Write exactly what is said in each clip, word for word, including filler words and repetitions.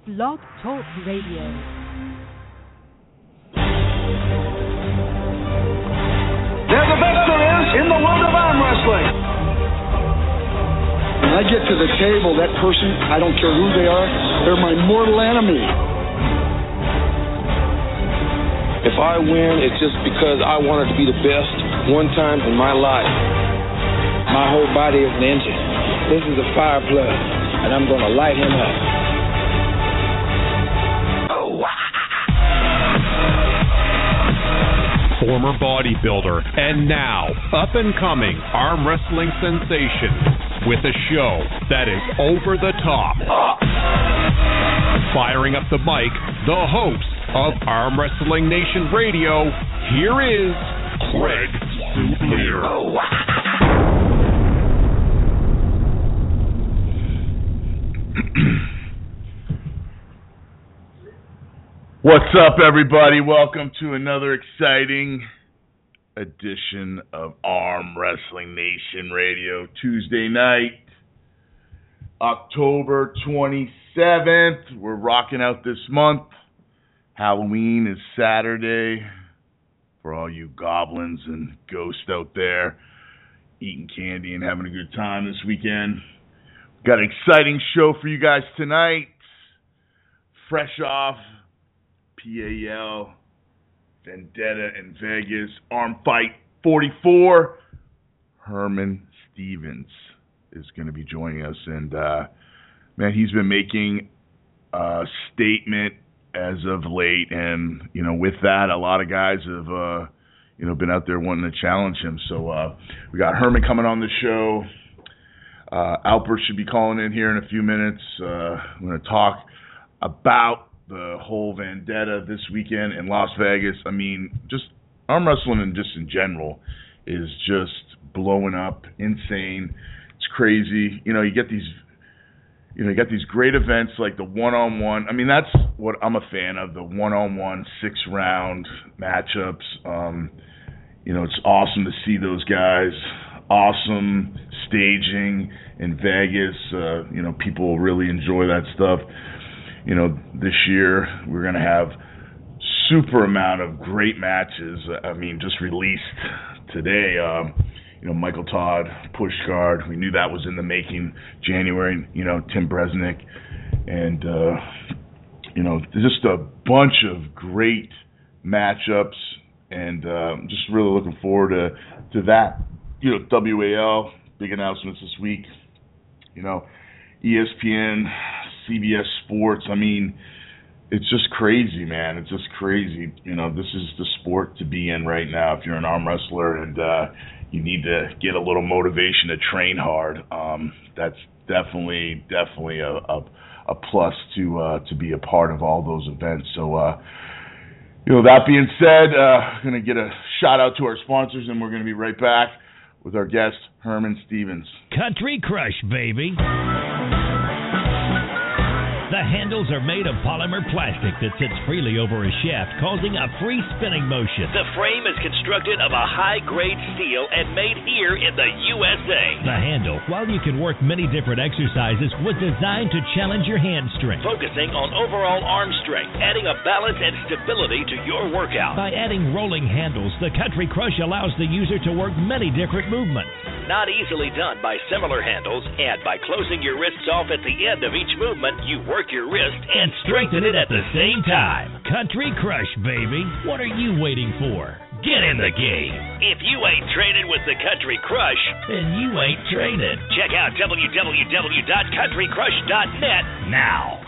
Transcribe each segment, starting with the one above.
Blog Talk Radio. They're the best there is in the world of arm wrestling. When I get to the table, that person, I don't care who they are, they're my mortal enemy. If I win, it's just because I wanted to be the best one time in my life. My whole body is an engine. This is a fire plug, and I'm going to light him up. Former bodybuilder and now up-and-coming arm wrestling sensation with a show that is over the top. Firing up the mic, the host of Arm Wrestling Nation Radio, here is Craig Soulier. What's up, everybody? Welcome to another exciting edition of Arm Wrestling Nation Radio. Tuesday night, October twenty-seventh. We're rocking out this month. Halloween is Saturday. For all you goblins and ghosts out there eating candy and having a good time this weekend. Got an exciting show for you guys tonight. Fresh off P A L, Vendetta in Vegas, Arm Fight forty-four. Herman Stevens is going to be joining us. And, uh, man, he's been making a statement as of late. And, you know, with that, a lot of guys have, uh, you know, been out there wanting to challenge him. So uh, we got Herman coming on the show. Uh, Alper should be calling in here in a few minutes. Uh, I'm going to talk about the whole Vendetta this weekend in Las Vegas. I mean, just arm wrestling and just in general is just blowing up, insane. It's crazy. You know, you get these, you know, you got these great events like the one-on-one. I mean, that's what I'm a fan of, the one-on-one six-round matchups. Um, you know, it's awesome to see those guys. Awesome staging in Vegas. Uh, you know, people really enjoy that stuff. You know, this year we're going to have super amount of great matches. I mean, just released today. Um, you know, Michael Todd, Pushcard. We knew that was in the making. January. You know, Tim Bresnik, and uh, you know, just a bunch of great matchups, and uh, just really looking forward to to that. You know, W A L, big announcements this week. You know, E S P N, C B S Sports. I mean, it's just crazy, man. It's just crazy. You know, this is the sport to be in right now if you're an arm wrestler and uh, you need to get a little motivation to train hard. Um, that's definitely, definitely a, a, a plus to uh, to be a part of all those events. So, uh, you know, that being said, uh, going to get a shout out to our sponsors, and we're going to be right back with our guest, Herman Stevens. Country Crush, baby. The handles are made of polymer plastic that sits freely over a shaft, causing a free spinning motion. The frame is constructed of a high-grade steel and made here in the U S A. The handle, while you can work many different exercises, was designed to challenge your hand strength, focusing on overall arm strength, adding a balance and stability to your workout. By adding rolling handles, the Country Crush allows the user to work many different movements. Not easily done by similar handles, and by closing your wrists off at the end of each movement, you work your wrist and strengthen it at the same time. Country Crush, baby. What are you waiting for? Get in the game. If you ain't training with the Country Crush, then you ain't training. Check out w w w dot country crush dot net now.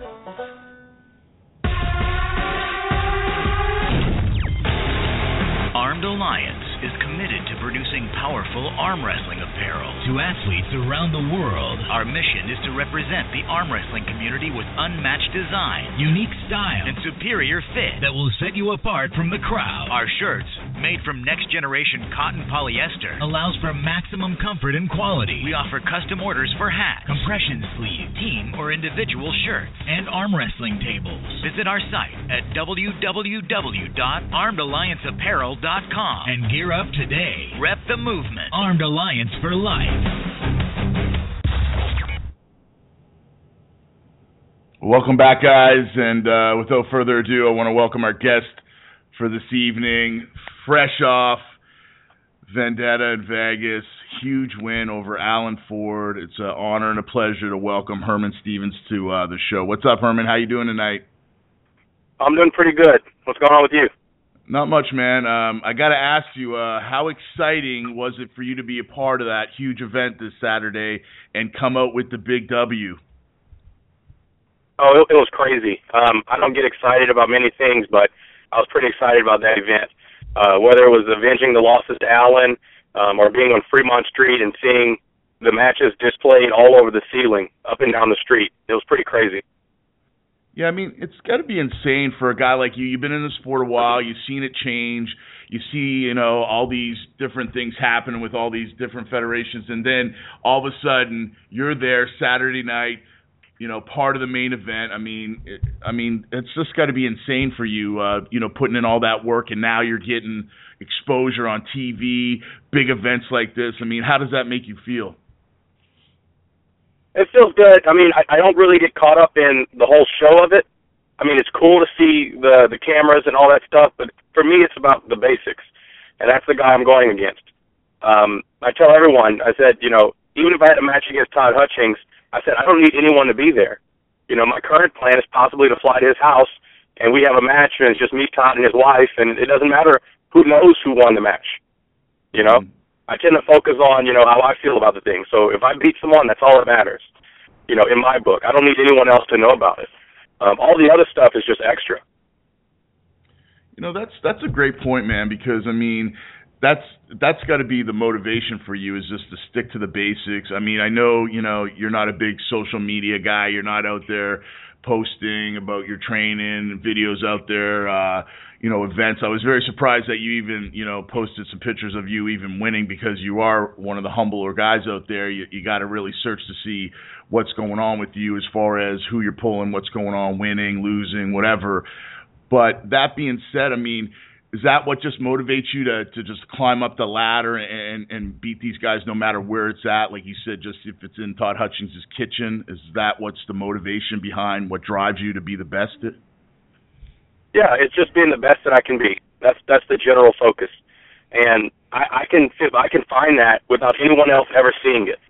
Armed Alliance is committed to producing powerful arm wrestling apparel to athletes around the world. Our mission is to represent the arm wrestling community with unmatched design, unique style, and superior fit that will set you apart from the crowd. Our shirts, made from next-generation cotton polyester, allows for maximum comfort and quality. We offer custom orders for hats, compression sleeves, team or individual shirts, and arm wrestling tables. Visit our site at w w w dot armed alliance apparel dot com and gear up today. Rep the movement. Armed Alliance for life. Welcome back, guys, and uh, without further ado, I want to welcome our guest for this evening. Fresh off Vendetta in Vegas, huge win over Alan Ford. It's an honor and a pleasure to welcome Herman Stevens to uh, the show. What's up, Herman? How you doing tonight? I'm doing pretty good. What's going on with you? Not much, man. Um, I got to ask you, uh, how exciting was it for you to be a part of that huge event this Saturday and come out with the big W? Oh, it, it was crazy. Um, I don't get excited about many things, but I was pretty excited about that event. Uh, whether it was avenging the losses to Allen um, or being on Fremont Street and seeing the matches displayed all over the ceiling, up and down the street. It was pretty crazy. Yeah, I mean, it's got to be insane for a guy like you. You've been in the sport a while. You've seen it change. You see, you know, all these different things happen with all these different federations, and then all of a sudden you're there Saturday night, you know, part of the main event. I mean, it, I mean, it's just got to be insane for you, uh, you know, putting in all that work, and now you're getting exposure on T V, big events like this. I mean, how does that make you feel? It feels good. I mean, I, I don't really get caught up in the whole show of it. I mean, it's cool to see the the cameras and all that stuff, but for me, it's about the basics, and that's the guy I'm going against. Um, I tell everyone, I said, you know, even if I had a match against Todd Hutchings, I said, I don't need anyone to be there. You know, my current plan is possibly to fly to his house, and we have a match, and it's just me, Todd, and his wife, and it doesn't matter who knows who won the match. You know, mm-hmm. I tend to focus on, you know, how I feel about the thing. So if I beat someone, that's all that matters, you know, in my book. I don't need anyone else to know about it. Um, all the other stuff is just extra. You know, that's that's a great point, man, because, I mean, that's that's got to be the motivation for you, is just to stick to the basics. I mean, I know, you know, you're not a big social media guy. You're not out there posting about your training, videos out there, uh, you know, events. I was very surprised that you even, you know, posted some pictures of you even winning, because you are one of the humbler guys out there. You, you got to really search to see what's going on with you as far as who you're pulling, what's going on, winning, losing, whatever. But that being said, I mean, is that what just motivates you to, to just climb up the ladder and, and beat these guys no matter where it's at? Like you said, just if it's in Todd Hutchings' kitchen, is that what's the motivation behind what drives you to be the best at? Yeah, it's just being the best that I can be. That's that's the general focus, and I, I can I can find that without anyone else ever seeing it.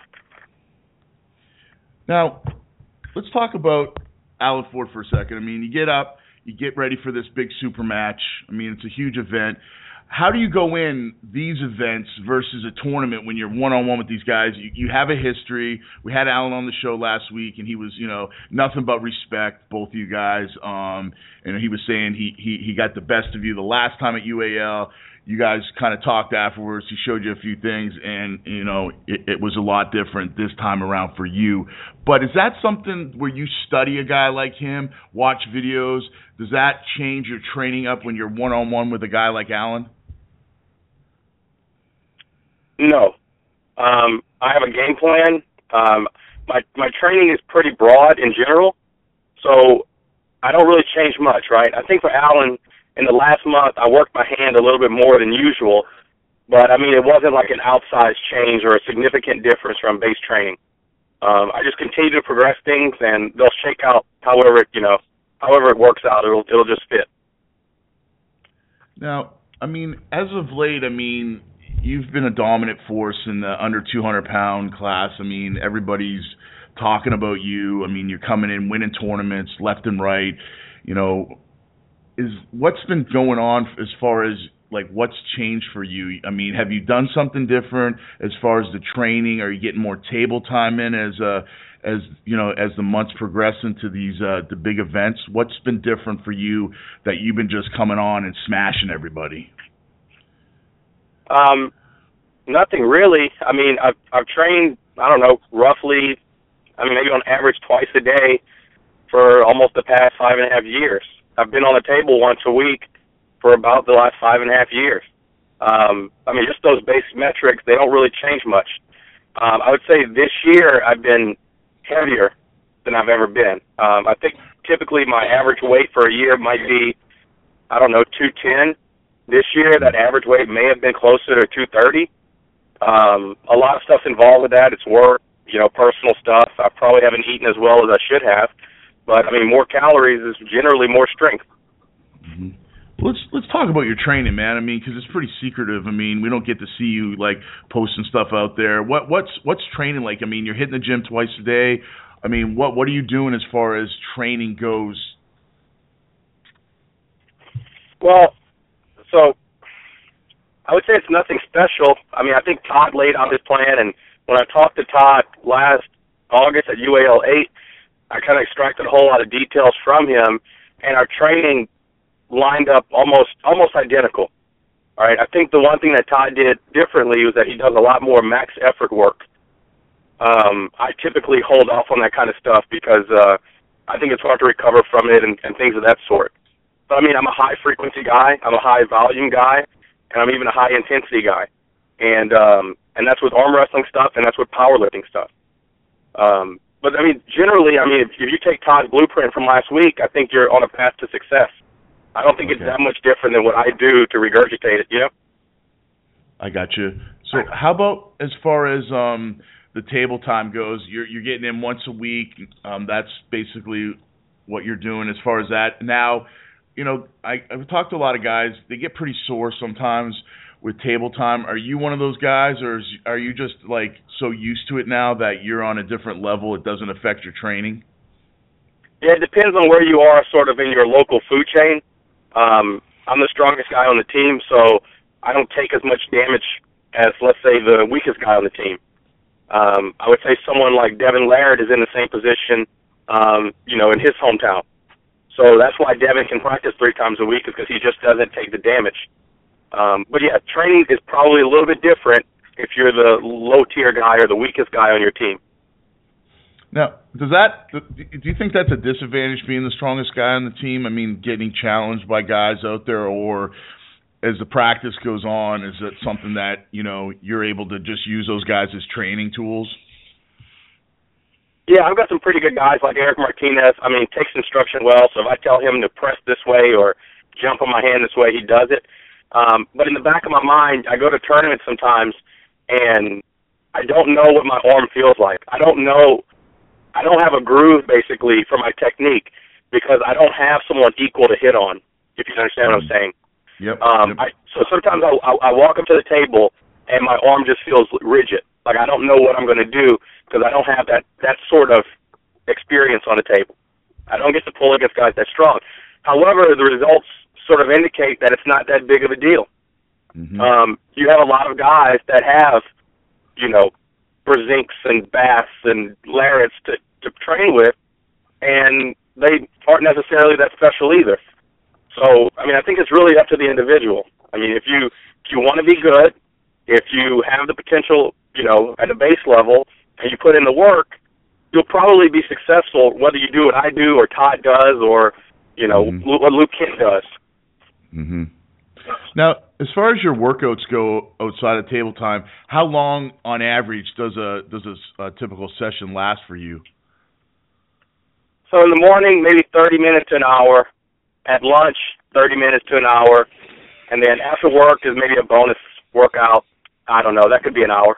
Now, let's talk about Alan Ford for a second. I mean, you get up. You get ready for this big super match. I mean, it's a huge event. How do you go in these events versus a tournament when you're one-on-one with these guys? You, you have a history. We had Alan on the show last week, and he was, you know, nothing but respect, both of you guys. Um, and he was saying he, he, he got the best of you the last time at U A L. You guys kind of talked afterwards. He showed you a few things, and, you know, it, it was a lot different this time around for you. But is that something where you study a guy like him, watch videos? Does that change your training up when you're one-on-one with a guy like Alan? No. Um, I have a game plan. Um, my my training is pretty broad in general, so I don't really change much, right? I think for Alan, in the last month, I worked my hand a little bit more than usual, but, I mean, it wasn't like an outsized change or a significant difference from base training. Um, I just continue to progress things, and they'll shake out however it, you know, however it works out. It'll it'll just fit. Now, I mean, as of late, I mean, you've been a dominant force in the under two hundred pound class. I mean, everybody's talking about you. I mean, you're coming in, winning tournaments left and right. You know, is what's been going on as far as, like, what's changed for you? I mean, have you done something different as far as the training? Are you getting more table time in as uh, as you know, as the months progress into these uh, the big events? What's been different for you that you've been just coming on and smashing everybody? Um, nothing really. I mean, I've I've trained, I don't know, roughly, I mean, maybe on average twice a day for almost the past five and a half years. I've been on the table once a week for about the last five and a half years. Um, I mean, just those basic metrics, they don't really change much. Um, I would say this year I've been heavier than I've ever been. Um, I think typically my average weight for a year might be, I don't know, two ten. This year, that average weight may have been closer to two thirty. Um, a lot of stuff's involved with that. It's work, you know, personal stuff. I probably haven't eaten as well as I should have. But I mean, more calories is generally more strength. Mm-hmm. Let's let's talk about your training, man. I mean, because it's pretty secretive. I mean, we don't get to see you like posting stuff out there. What what's what's training like? I mean, you're hitting the gym twice a day. I mean, what what are you doing as far as training goes? Well, so I would say it's nothing special. I mean, I think Todd laid out his plan, and when I talked to Todd last August at U A L eight, I kind of extracted a whole lot of details from him, and our training lined up almost almost identical. All right, I think the one thing that Todd did differently was that he does a lot more max effort work. Um, I typically hold off on that kind of stuff because uh, I think it's hard to recover from it and, and things of that sort. But I mean, I'm a high frequency guy, I'm a high volume guy, and I'm even a high intensity guy, and um, and that's with arm wrestling stuff, and that's with powerlifting stuff. Um, but I mean, generally, I mean, if, if you take Todd's blueprint from last week, I think you're on a path to success. I don't think okay. it's that much different than what I do to regurgitate it, you know? I got you. So how about as far as um, the table time goes, you're you're getting in once a week. Um, that's basically what you're doing as far as that. Now, you know, I, I've talked to a lot of guys. They get pretty sore sometimes with table time. Are you one of those guys, or is, are you just, like, so used to it now that you're on a different level, it doesn't affect your training? Yeah, it depends on where you are sort of in your local food chain. Um, I'm the strongest guy on the team, so I don't take as much damage as, let's say, the weakest guy on the team. Um, I would say someone like Devin Laird is in the same position, um, you know, in his hometown. So that's why Devin can practice three times a week, is because he just doesn't take the damage. Um, but, yeah, training is probably a little bit different if you're the low-tier guy or the weakest guy on your team. Now, does that do you think that's a disadvantage being the strongest guy on the team? I mean, getting challenged by guys out there, or as the practice goes on, is it something that, you know, you're able to just use those guys as training tools? Yeah, I've got some pretty good guys like Eric Martinez. I mean, he takes instruction well, so if I tell him to press this way or jump on my hand this way, he does it. Um, but in the back of my mind, I go to tournaments sometimes, and I don't know what my arm feels like. I don't know. I don't have a groove, basically, for my technique because I don't have someone equal to hit on, if you understand what I'm saying. Yep. Um, yep. I, so sometimes I, I, I walk up to the table, and my arm just feels rigid. Like I don't know what I'm going to do because I don't have that, that sort of experience on the table. I don't get to pull against guys that strong. However, the results sort of indicate that it's not that big of a deal. Mm-hmm. Um, you have a lot of guys that have, you know, Brzinks and Bass and Larretts to, to train with, and they aren't necessarily that special either. So, I mean, I think it's really up to the individual. I mean, if you if you want to be good, if you have the potential, you know, at a base level, and you put in the work, you'll probably be successful whether you do what I do or Todd does or, you know, mm-hmm. what Luke Kent does. Mm-hmm. Now, as far as your workouts go outside of table time, how long on average does a does a, a typical session last for you? So in the morning, maybe thirty minutes to an hour. At lunch, thirty minutes to an hour. And then after work is maybe a bonus workout. I don't know. That could be an hour.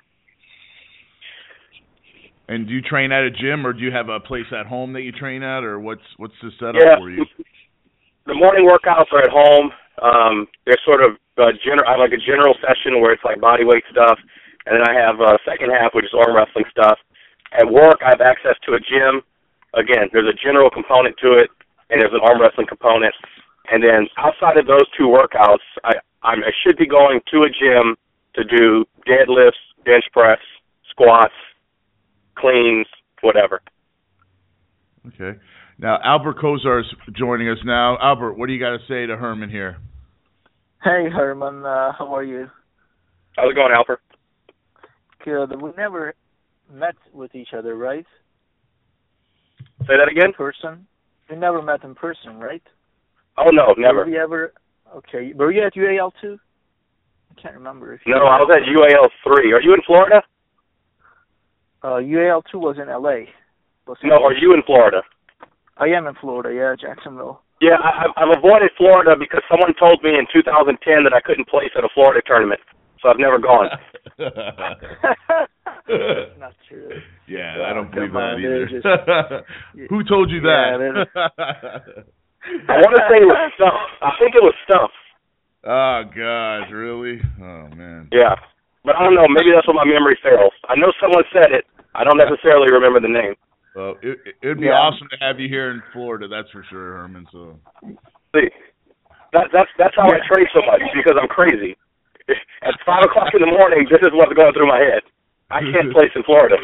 And do you train at a gym, or do you have a place at home that you train at, or what's what's the setup yeah. for you? The morning workouts are at home. Um, they're sort of uh, general. I have like a general session where it's like body weight stuff, and then I have a second half which is arm wrestling stuff. At work, I have access to a gym. Again, there's a general component to it, and there's an arm wrestling component. And then outside of those two workouts, I I'm, I should be going to a gym to do deadlifts, bench press, squats, cleans, whatever. Okay. Now, Albert Kozar is joining us now. Albert, what do you got to say to Herman here? Hey, Herman. Uh, how are you? How's it going, Albert? Good. We never met with each other, right? Say that again? In person? We never met in person, right? Oh, no, never. Were we ever... Okay. Were you at U A L two? I can't remember. If you no, I was at U A L three. Are you in Florida? Uh, U A L two was in L A. Was no, are you in Florida? I am in Florida, yeah, Jacksonville. Yeah, I, I've avoided Florida because someone told me in two thousand ten that I couldn't place at a Florida tournament, so I've never gone. That's not true. Yeah, uh, I don't believe on, that either. Just, Who told you that? Yeah, I want to say it was Stumpf. I think it was Stumpf. Oh, gosh, really? Oh, man. Yeah. But I don't know. Maybe that's what my memory fails. I know someone said it. I don't necessarily remember the name. Well, it would be yeah. awesome to have you here in Florida, that's for sure, Herman. So, see, that, that's that's how yeah. I train so much, because I'm crazy. At five o'clock in the morning, this is what's going through my head. I can't place in Florida.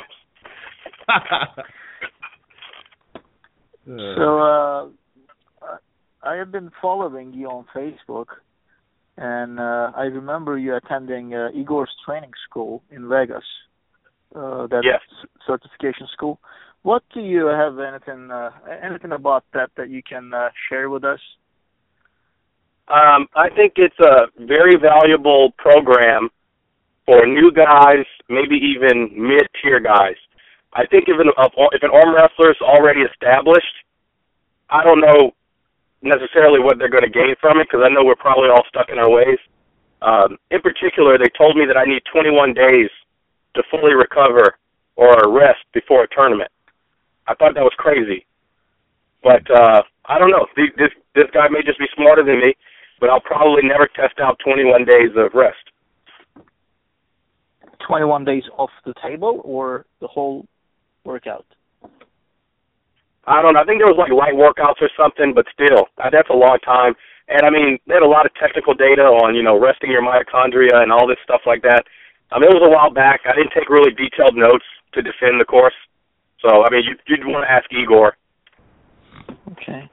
So uh, I have been following you on Facebook, and uh, I remember you attending uh, Igor's training school in Vegas, uh, that yes. certification school. What do you have anything uh, anything about that that you can uh, share with us? Um, I think it's a very valuable program for new guys, maybe even mid-tier guys. I think if an, if an arm wrestler is already established, I don't know necessarily what they're going to gain from it, because I know we're probably all stuck in our ways. Um, in particular, they told me that I need twenty-one days to fully recover or rest before a tournament. I thought that was crazy. But uh, I don't know. This, this guy may just be smarter than me, but I'll probably never test out twenty-one days of rest. twenty-one days off the table or the whole workout? I don't know. I think there was like light workouts or something, but still, that's a long time. And, I mean, they had a lot of technical data on, you know, resting your mitochondria and all this stuff like that. I mean, it was a while back. I didn't take really detailed notes to defend the course. So, I mean, you, you'd want to ask Igor. Okay.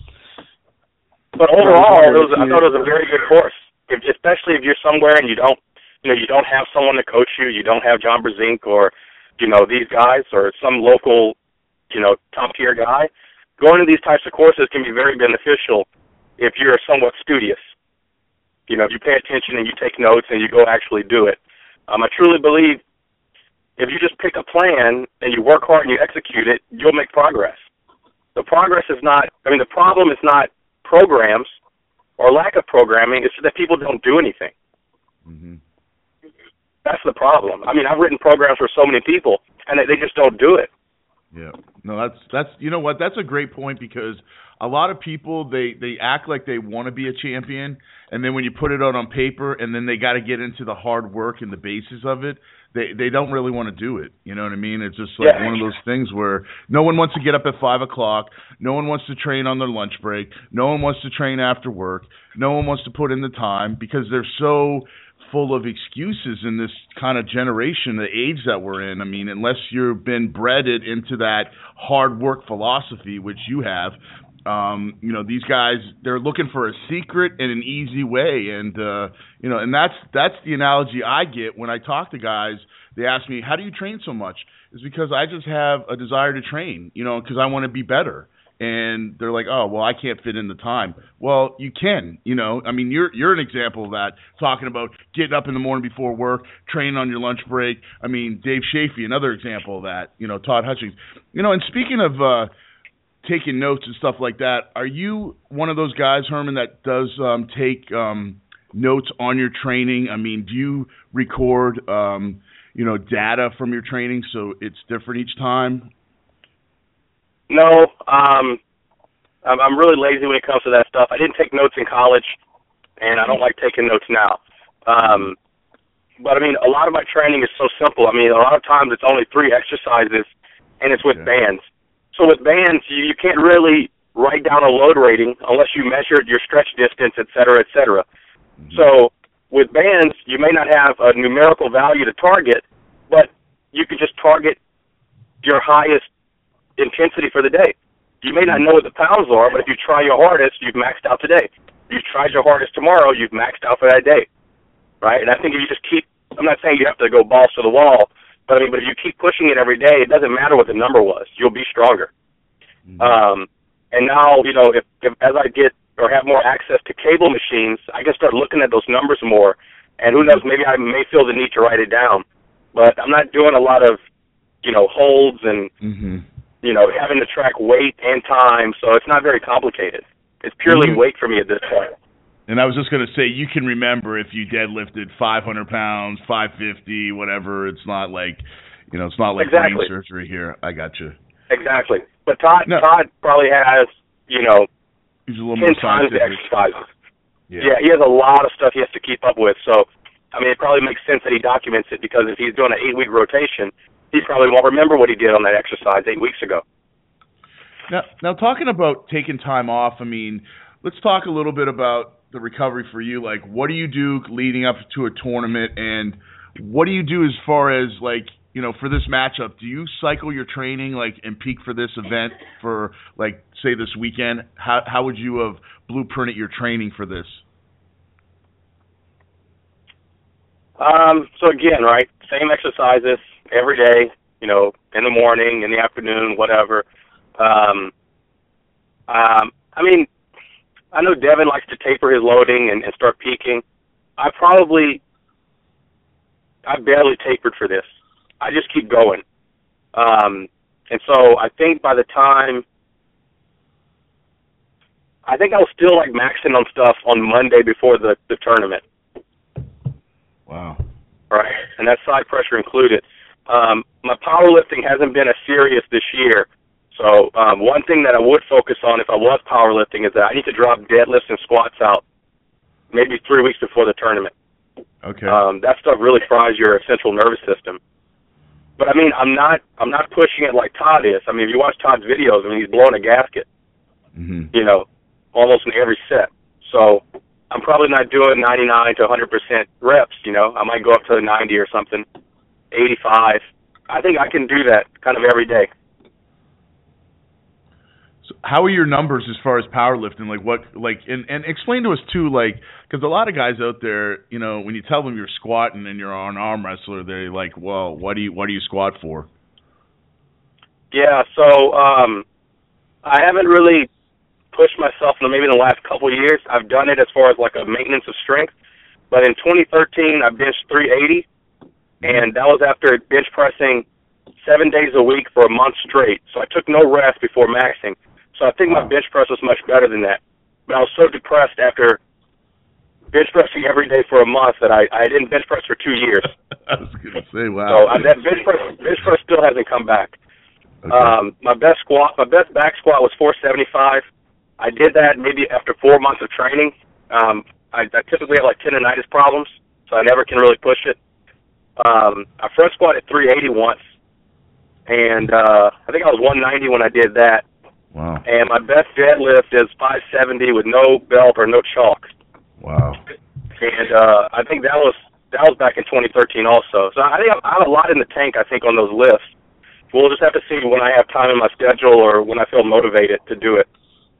But overall, it was, I thought it was a very good course, if, especially if you're somewhere and you don't, you know, you don't have someone to coach you. You don't have John Brzenk or, you know, these guys or some local, you know, top-tier guy. Going to these types of courses can be very beneficial if you're somewhat studious. You know, if you pay attention and you take notes and you go actually do it. Um, I truly believe if you just pick a plan and you work hard and you execute it, you'll make progress. The progress is not, I mean, the problem is not programs or lack of programming. It's that people don't do anything. Mm-hmm. That's the problem. I mean, I've written programs for so many people, and they, they just don't do it. Yeah. No, that's, that's, you know what, that's a great point, because a lot of people, they, they act like they want to be a champion, and then when you put it out on paper and then they got to get into the hard work and the basis of it, they they don't really want to do it. You know what I mean? It's just like yeah. one of those things where no one wants to get up at five o'clock. No one wants to train on their lunch break. No one wants to train after work. No one wants to put in the time, because they're so full of excuses in this kind of generation, the age that we're in. I mean, unless you've been breaded into that hard work philosophy, which you have, um, you know, these guys, they're looking for a secret and an easy way. And, uh, you know, and that's, that's the analogy I get when I talk to guys. They ask me, how do you train so much? It's because I just have a desire to train, you know, because I want to be better. And they're like, oh, well, I can't fit in the time. Well, you can, you know. I mean, you're you're an example of that, talking about getting up in the morning before work, training on your lunch break. I mean, Dave Chafee, another example of that, you know, Todd Hutchings. You know, and speaking of uh, taking notes and stuff like that, are you one of those guys, Herman, that does um, take um, notes on your training? I mean, do you record, um, you know, data from your training so it's different each time? No, um, I'm, I'm really lazy when it comes to that stuff. I didn't take notes in college, and I don't like taking notes now. Um, but, I mean, a lot of my training is so simple. I mean, a lot of times it's only three exercises, and it's with yeah. bands. So with bands, you, you can't really write down a load rating unless you measured your stretch distance, et cetera, et cetera. Mm-hmm. So with bands, you may not have a numerical value to target, but you can just target your highest intensity for the day. You may not know what the pounds are, but if you try your hardest, you've maxed out today. If you tried your hardest tomorrow, you've maxed out for that day, right? And I think if you just keep, I'm not saying you have to go balls to the wall, but I mean, but if you keep pushing it every day, it doesn't matter what the number was. You'll be stronger. Mm-hmm. Um, and now, you know, if, if as I get or have more access to cable machines, I can start looking at those numbers more. And who knows, maybe I may feel the need to write it down. But I'm not doing a lot of, you know, holds and, mm-hmm. you know, having to track weight and time, so it's not very complicated. It's purely mm-hmm. weight for me at this point. And I was just going to say, you can remember if you deadlifted five hundred pounds, five fifty, whatever. It's not like, You know, it's not like exactly. brain surgery here. I got you. Exactly. But Todd, no. Todd probably has, you know, He's a little ten more times the scientific. exercises. Yeah. yeah, he has a lot of stuff he has to keep up with. So, I mean, it probably makes sense that he documents it, because if he's doing an eight-week rotation, he probably won't remember what he did on that exercise eight weeks ago. Now, now talking about taking time off, I mean, let's talk a little bit about the recovery for you. Like, what do you do leading up to a tournament, and what do you do as far as, like, you know, for this matchup? Do you cycle your training, like, and peak for this event for, like, say this weekend? How how would you have blueprinted your training for this? Um, so again, right, same exercises every day, you know, in the morning, in the afternoon, whatever. Um, um, I mean, I know Devin likes to taper his loading and, and start peaking. I probably, I barely tapered for this. I just keep going. Um, and so I think by the time, I think I was still like maxing on stuff on Monday before the, the tournament. Wow. Right, and that's side pressure included. Um, my powerlifting hasn't been as serious this year. So um, one thing that I would focus on if I was powerlifting is that I need to drop deadlifts and squats out maybe three weeks before the tournament. Okay. Um, that stuff really fries your central nervous system. But I mean, I'm not I'm not pushing it like Todd is. I mean, if you watch Todd's videos, I mean, he's blowing a gasket, mm-hmm. you know, almost in every set. So I'm probably not doing ninety-nine to one hundred percent reps, you know. I might go up to ninety or something, eighty-five. I think I can do that kind of every day. So how are your numbers as far as powerlifting? Like what, like, and, and explain to us too, like, because a lot of guys out there, you know, when you tell them you're squatting and you're an arm wrestler, they're like, well, what do you, what do you squat for? Yeah, so um, I haven't really pushed myself in maybe in the last couple of years. I've done it as far as like a maintenance of strength. But in twenty thirteen, I benched three eighty, and that was after bench pressing seven days a week for a month straight. So I took no rest before maxing. So I think my bench press was much better than that. But I was so depressed after bench pressing every day for a month that I, I didn't bench press for two years. I was going to say, wow. So uh, that bench press, bench press still hasn't come back. Okay. Um, my best squat, my best back squat was four seventy-five. I did that maybe after four months of training. Um, I, I typically have like tendonitis problems, so I never can really push it. Um, I front squatted three eighty once, and uh, I think I was one ninety when I did that. Wow. And my best deadlift is five seventy with no belt or no chalk. Wow. And uh, I think that was that was back in twenty thirteen also. So I think I have a lot in the tank, I think, on those lifts. We'll just have to see when I have time in my schedule or when I feel motivated to do it.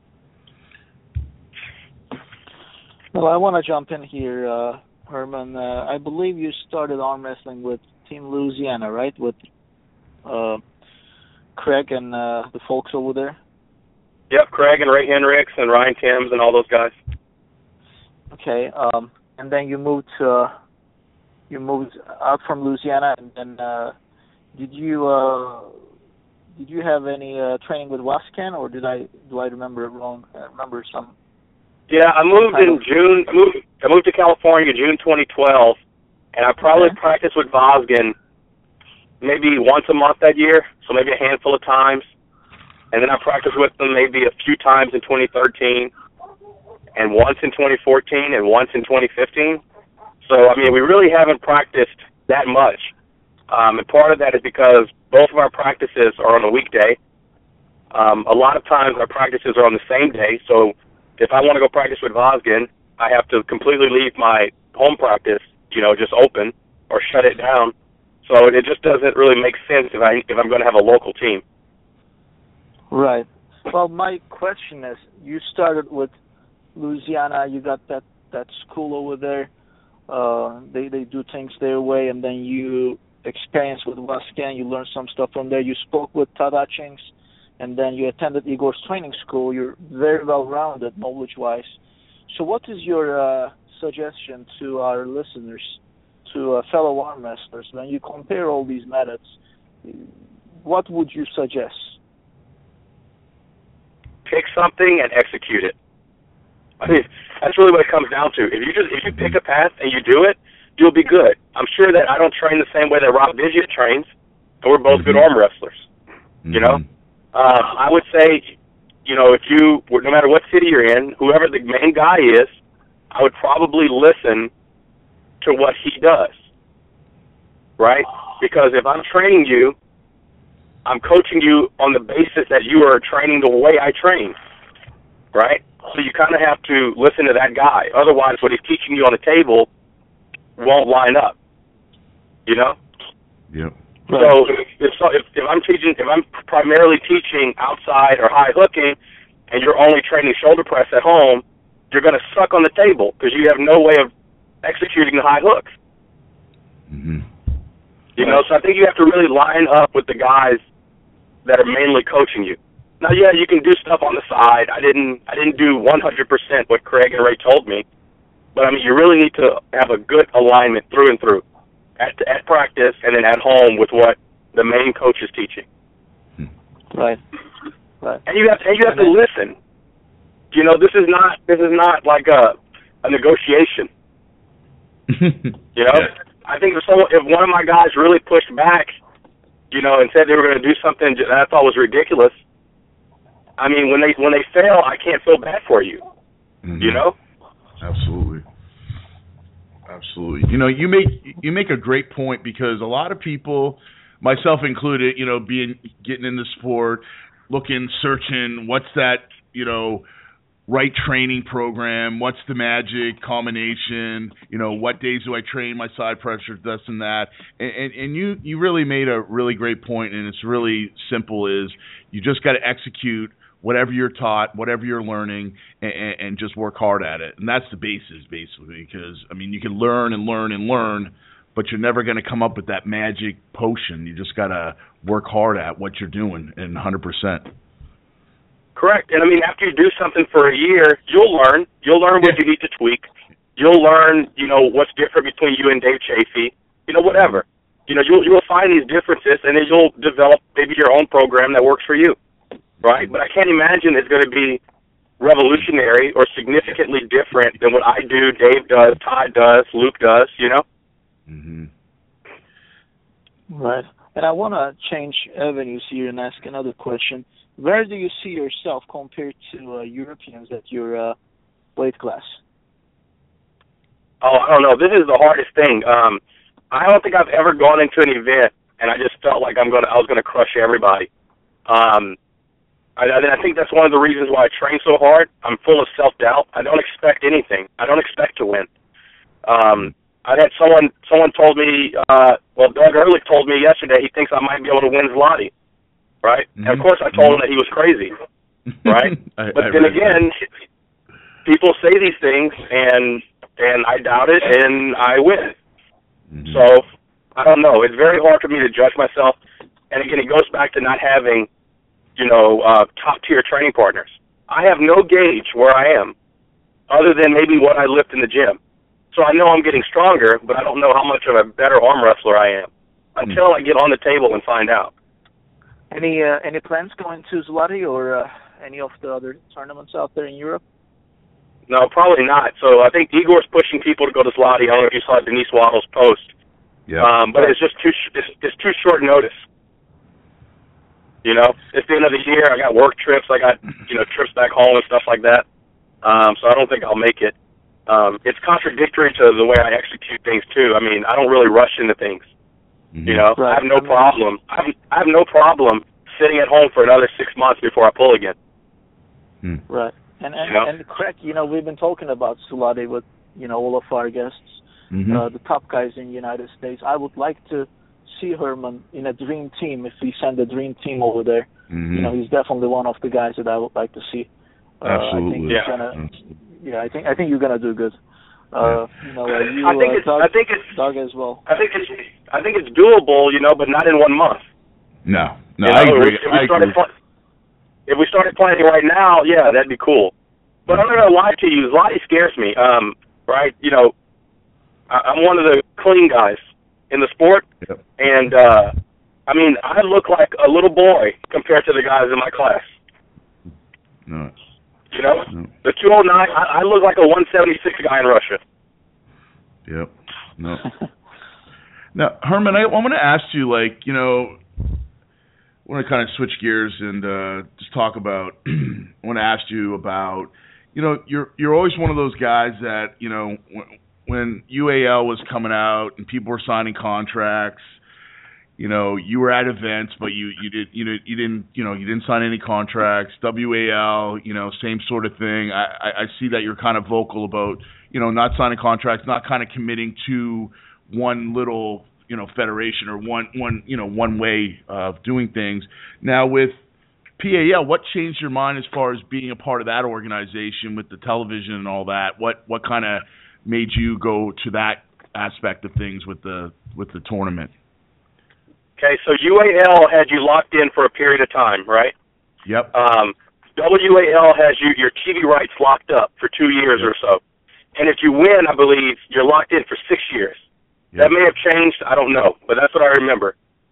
Well, I want to jump in here, uh, Herman. Uh, I believe you started arm wrestling with Team Louisiana, right? With uh, Craig and uh, the folks over there? Yep, Craig and Ray Hendricks and Ryan Timms and all those guys. Okay, um, and then you moved to, you moved out from Louisiana, and then uh, did you uh, did you have any uh, training with Waskan, or did I do I remember it wrong? I remember some. Yeah, I moved in June. I moved, I moved to California June twenty twelve, and I probably okay. practiced with Vosgen maybe once a month that year, so maybe a handful of times. And then I practiced with them maybe a few times in twenty thirteen, and once in twenty fourteen, and once in twenty fifteen. So, I mean, we really haven't practiced that much. Um, and part of that is because both of our practices are on a weekday. Um, a lot of times our practices are on the same day, so if I want to go practice with Vosgen, I have to completely leave my home practice, you know, just open or shut it down. So it just doesn't really make sense if, I, if I'm going to have a local team. Right. Well, my question is, you started with Louisiana, you got that, that school over there, uh, they, they do things their way, and then you experienced with Waskan, you learned some stuff from there, you spoke with Todd Hutchings, and then you attended Igor's training school. You're very well-rounded, knowledge-wise. So what is your uh, suggestion to our listeners, to uh, fellow arm wrestlers, when you compare all these methods? What would you suggest? Pick something and execute it. I mean, that's really what it comes down to. If you just if you pick a path and you do it, you'll be good. I'm sure that I don't train the same way that Rob Vigiat trains. and we're both mm-hmm. good arm wrestlers. Mm-hmm. You know, uh, I would say, you know, if you, no matter what city you're in, whoever the main guy is, I would probably listen to what he does, right? Because if I'm training you, I'm coaching you on the basis that you are training the way I train, right? So you kind of have to listen to that guy. Otherwise, what he's teaching you on the table won't line up, you know? Yep. So if, so if, if I'm teaching, if I'm primarily teaching outside or high hooking, and you're only training shoulder press at home, you're going to suck on the table because you have no way of executing the high hooks. Mm-hmm. You know, so I think you have to really line up with the guys that are mainly coaching you. Now, yeah, you can do stuff on the side. I didn't, I didn't do one hundred percent what Craig and Ray told me, but I mean, you really need to have a good alignment through and through, at at practice and then at home with what the main coach is teaching. Right. Right. And you have, and you have to listen. You know, this is not, this is not like a, a negotiation. You know, yeah. I think if someone, if one of my guys really pushed back, you know, and said they were going to do something that I thought was ridiculous, I mean, when they when they fail, I can't feel bad for you. Mm-hmm. You know? Absolutely. Absolutely. You know, you make you make a great point because a lot of people, myself included, you know, being getting in the sport, looking, searching, what's that, you know, right training program, what's the magic combination, you know, what days do I train my side pressure, this and that. And, and, and you, you really made a really great point, and it's really simple, is you just got to execute whatever you're taught, whatever you're learning, and, and just work hard at it. And that's the basis, basically, because, I mean, you can learn and learn and learn, but you're never going to come up with that magic potion. You just got to work hard at what you're doing, and one hundred percent. Correct. And, I mean, after you do something for a year, you'll learn. You'll learn what yeah. you need to tweak. You'll learn, you know, what's different between you and Dave Chafee. You know, whatever. You know, you'll, you'll find these differences, and then you'll develop maybe your own program that works for you, right? But I can't imagine it's going to be revolutionary or significantly different than what I do, Dave does, Todd does, Luke does, you know? Mm-hmm. Right. And I want to change avenues here and ask another question. Where do you see yourself compared to uh, Europeans at your uh, weight class? Oh, I don't know. This is the hardest thing. Um, I don't think I've ever gone into an event and I just felt like I'm gonna, I was going to crush everybody. Um, I, I think that's one of the reasons why I train so hard. I'm full of self-doubt. I don't expect anything. I don't expect to win. Um, I had someone, someone told me, uh, well, Doug Ehrlich told me yesterday he thinks I might be able to win Zloty. Right? Mm-hmm. And of course I told him that he was crazy. Right? I, but I then again, that. people say these things and and I doubt it and I win. Mm-hmm. So I don't know. It's very hard for me to judge myself. And again, it goes back to not having, you know, uh, top tier training partners. I have no gauge where I am other than maybe what I lift in the gym. So I know I'm getting stronger, but I don't know how much of a better arm wrestler I am until mm-hmm. I get on the table and find out. Any uh, any plans going to Zloty or uh, any of the other tournaments out there in Europe? No, probably not. So I think Igor's pushing people to go to Zloty. I don't know if you saw Denise Waddle's post. Yeah. Um, but it's just too it's, it's too short notice. You know, it's the end of the year. I got work trips. I got you know trips back home and stuff like that. Um, so I don't think I'll make it. Um, it's contradictory to the way I execute things too. I mean, I don't really rush into things. You know, right. I have no problem. I have, I have no problem sitting at home for another six months before I pull again. Hmm. Right. And and, you know? and Craig, you know, we've been talking about Zloty with, you know, all of our guests, mm-hmm. uh, the top guys in the United States. I would like to see Herman in a dream team if we send a dream team over there. Mm-hmm. You know, he's definitely one of the guys that I would like to see. Uh, Absolutely. I think yeah. Gonna, Absolutely. Yeah, I think I think you're gonna do good. Uh, you know, uh, you, I think uh, it's. Doug, I think it's. Doug as well. I think it's. I think it's doable, you know, but not in one month. No, no, you I know, agree. If we, I started agree. Pl- if we started playing right now, yeah, that'd be cool. But I'm not gonna lie to you, Zloty scares me. Um, right? You know, I, I'm one of the clean guys in the sport, yep. and uh, I mean, I look like a little boy compared to the guys in my class. No. You know, no. the two oh nine, I, I look like a one seventy-six guy in Russia. Yep. No. Now, Herman, I, I want to ask you, like, you know, want to kind of switch gears and uh, just talk about. I want to ask you about. You know, you're you're always one of those guys that you know when, when U A L was coming out and people were signing contracts. You know, you were at events, but you you did you know you didn't you know you didn't sign any contracts. W A L, you know, same sort of thing. I, I, I see that you're kind of vocal about you know not signing contracts, not kind of committing to one little you know federation or one one you know one way of doing things. Now with P A L, what changed your mind as far as being a part of that organization with the television and all that? What what kind of made you go to that aspect of things with the with the tournament? Okay, so U A L had you locked in for a period of time, right? Yep. Um, W A L has you your T V rights locked up for two years yep. or so, and if you win, I believe you're locked in for six years. Yep. That may have changed, I don't know, but that's what I remember.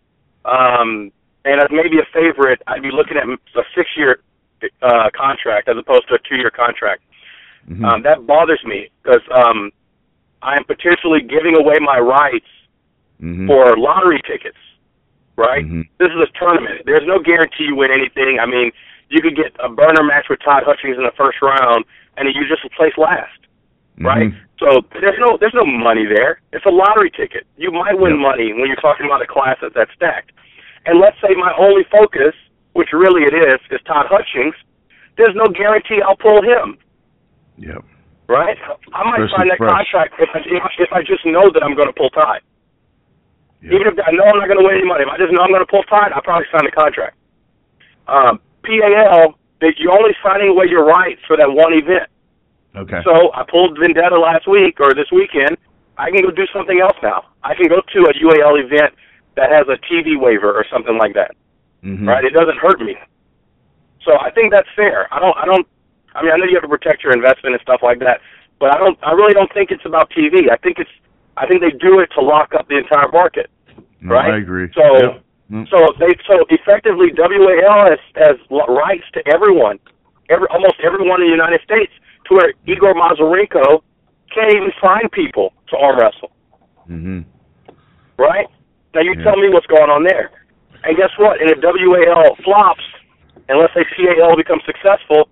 Um, and as maybe a favorite, I'd be looking at a six-year uh, contract as opposed to a two-year contract. Mm-hmm. Um, that bothers me because um, I am potentially giving away my rights mm-hmm. for lottery tickets. Right? Mm-hmm. This is a tournament. There's no guarantee you win anything. I mean, you could get a burner match with Todd Hutchings in the first round, and you just place last, mm-hmm. right? So there's no there's no money there. It's a lottery ticket. You might win yep. money when you're talking about a class that's that stacked. And let's say my only focus, which really it is, is Todd Hutchings. There's no guarantee I'll pull him. Yep. Right? I might Fresh sign that fresh. contract if I, if I just know that I'm going to pull Todd. Yep. Even if I know I'm not going to win any money, if I just know I'm going to pull Todd, I'll probably sign the contract. Um, P A L, that you're only signing away your rights for that one event. Okay. So I pulled Vendetta last week or this weekend. I can go do something else now. I can go to a U A L event that has a T V waiver or something like that. Mm-hmm. Right? It doesn't hurt me. So I think that's fair. I don't. I don't. I mean, I know you have to protect your investment and stuff like that, but I don't. I really don't think it's about T V. I think it's. I think they do it to lock up the entire market. No, right? I agree. So, yep. mm. so they so effectively W A L has, has rights to everyone, every almost everyone in the United States, to where Igor Mazurenko can't even find people to arm wrestle. Mm-hmm. Right? Now you yeah. tell me what's going on there. And guess what? And if W A L flops, and let's say C A L becomes successful,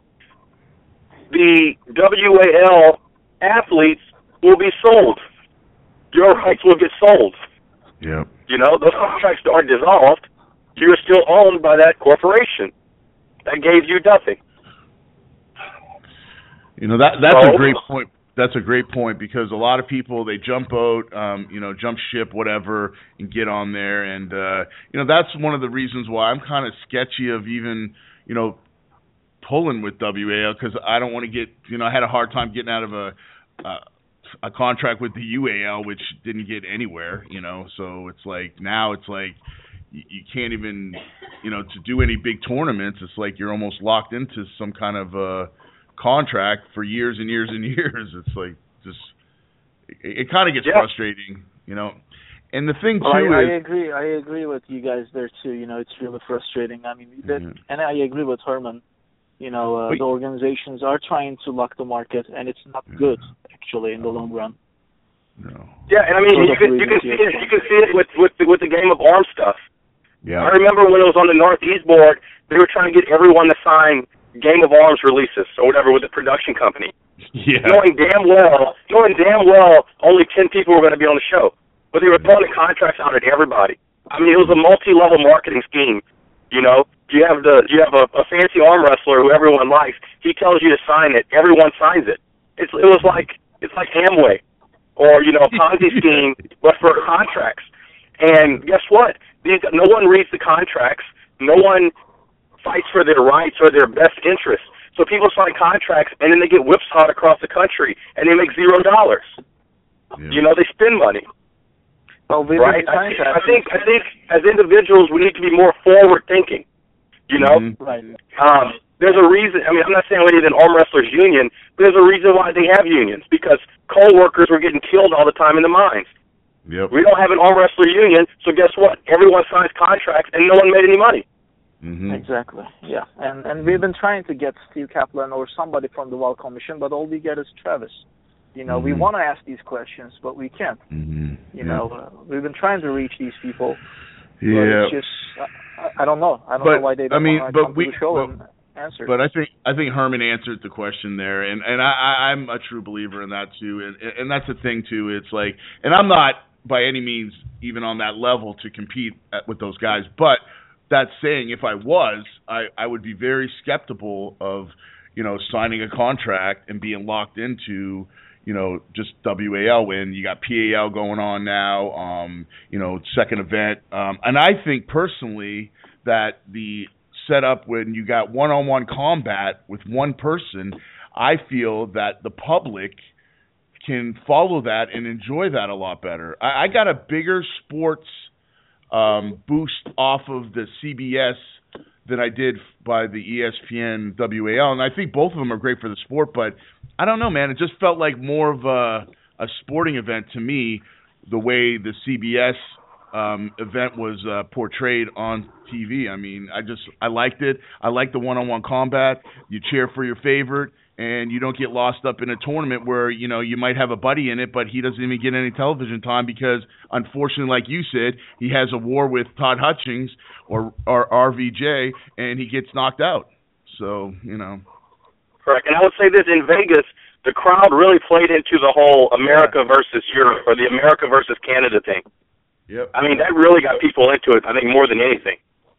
the W A L athletes will be sold. Your rights will get sold. Yep. You know, those contracts aren't dissolved. You're still owned by that corporation that gave you nothing. You know, that that's so, a great point. That's a great point because a lot of people, they jump out, um, you know, jump ship, whatever, and get on there. And, uh, you know, that's one of the reasons why I'm kind of sketchy of even, you know, pulling with W A L because I don't want to get, you know, I had a hard time getting out of a uh, a contract with the U A L, which didn't get anywhere, you know, so it's like, now it's like, you, you can't even, you know, to do any big tournaments, it's like you're almost locked into some kind of uh, contract for years and years and years. It's like, just, it, it kind of gets yeah. frustrating, you know, and the thing, too, well, I, is... I agree, I agree with you guys there, too, you know, it's really frustrating, I mean, that, mm-hmm. and I agree with Herman. You know, uh, the organizations are trying to lock the market, and it's not good, actually, in the long run. No. Yeah, and I mean, you can, you can see it. You can see it with with the, with the Game of Arms stuff. Yeah. I remember when it was on the Northeast board, they were trying to get everyone to sign Game of Arms releases or whatever with the production company. Yeah. Knowing damn well, knowing damn well, only ten people were going to be on the show, but they were throwing the contracts out at everybody. I mean, it was a multi-level marketing scheme. You know, you have the you have a, a fancy arm wrestler who everyone likes. He tells you to sign it. Everyone signs it. It's it was like it's like Amway, or you know, a Ponzi scheme, but for contracts. And guess what? These, no one reads the contracts. No one fights for their rights or their best interests. So people sign contracts, and then they get whipsawed across the country, and they make zero dollars. Yeah. You know, they spend money. Well, right? I think, I think I think as individuals we need to be more forward thinking. You know, mm-hmm. right? Um, there's a reason. I mean, I'm not saying we need an arm wrestlers union, but there's a reason why they have unions because coal workers were getting killed all the time in the mines. Yep. We don't have an arm wrestler union, so guess what? Everyone signs contracts and no one made any money. Mm-hmm. Exactly. Yeah, and and we've been trying to get Steve Kaplan or somebody from the Wall Commission, but all we get is Travis. You know, mm-hmm. we want to ask these questions, but we can't. Mm-hmm. You yeah. know, uh, we've been trying to reach these people. Yeah. But it's just, uh, I, I don't know. I don't but, know why they don't I mean, want to but come we, to the show but, and answer. But I think I think Herman answered the question there, and and I, I'm a true believer in that too, and and that's the thing too. It's like, and I'm not by any means even on that level to compete at, with those guys, but that saying, if I was, I I would be very skeptical of, you know, signing a contract and being locked into, you know, just W A L when you got P A L going on now, um, you know, second event, um, and I think personally that the set up when you got one-on-one combat with one person, I feel that the public can follow that and enjoy that a lot better. I, I got a bigger sports um, boost off of the C B S than I did by the E S P N W A L, and I think both of them are great for the sport, but I don't know, man. It just felt like more of a, a sporting event to me, the way the C B S Um, event was uh, portrayed on T V. I mean, I just I liked it. I like the one-on-one combat. You cheer for your favorite, and you don't get lost up in a tournament where, you know, you might have a buddy in it, but he doesn't even get any television time because, unfortunately, like you said, he has a war with Todd Hutchings or, or R V J, and he gets knocked out. So, you know. Correct. And I would say this, in Vegas, the crowd really played into the whole America versus Europe or the America versus Canada thing. Yep. I mean, that really got people into it, I think, more than anything.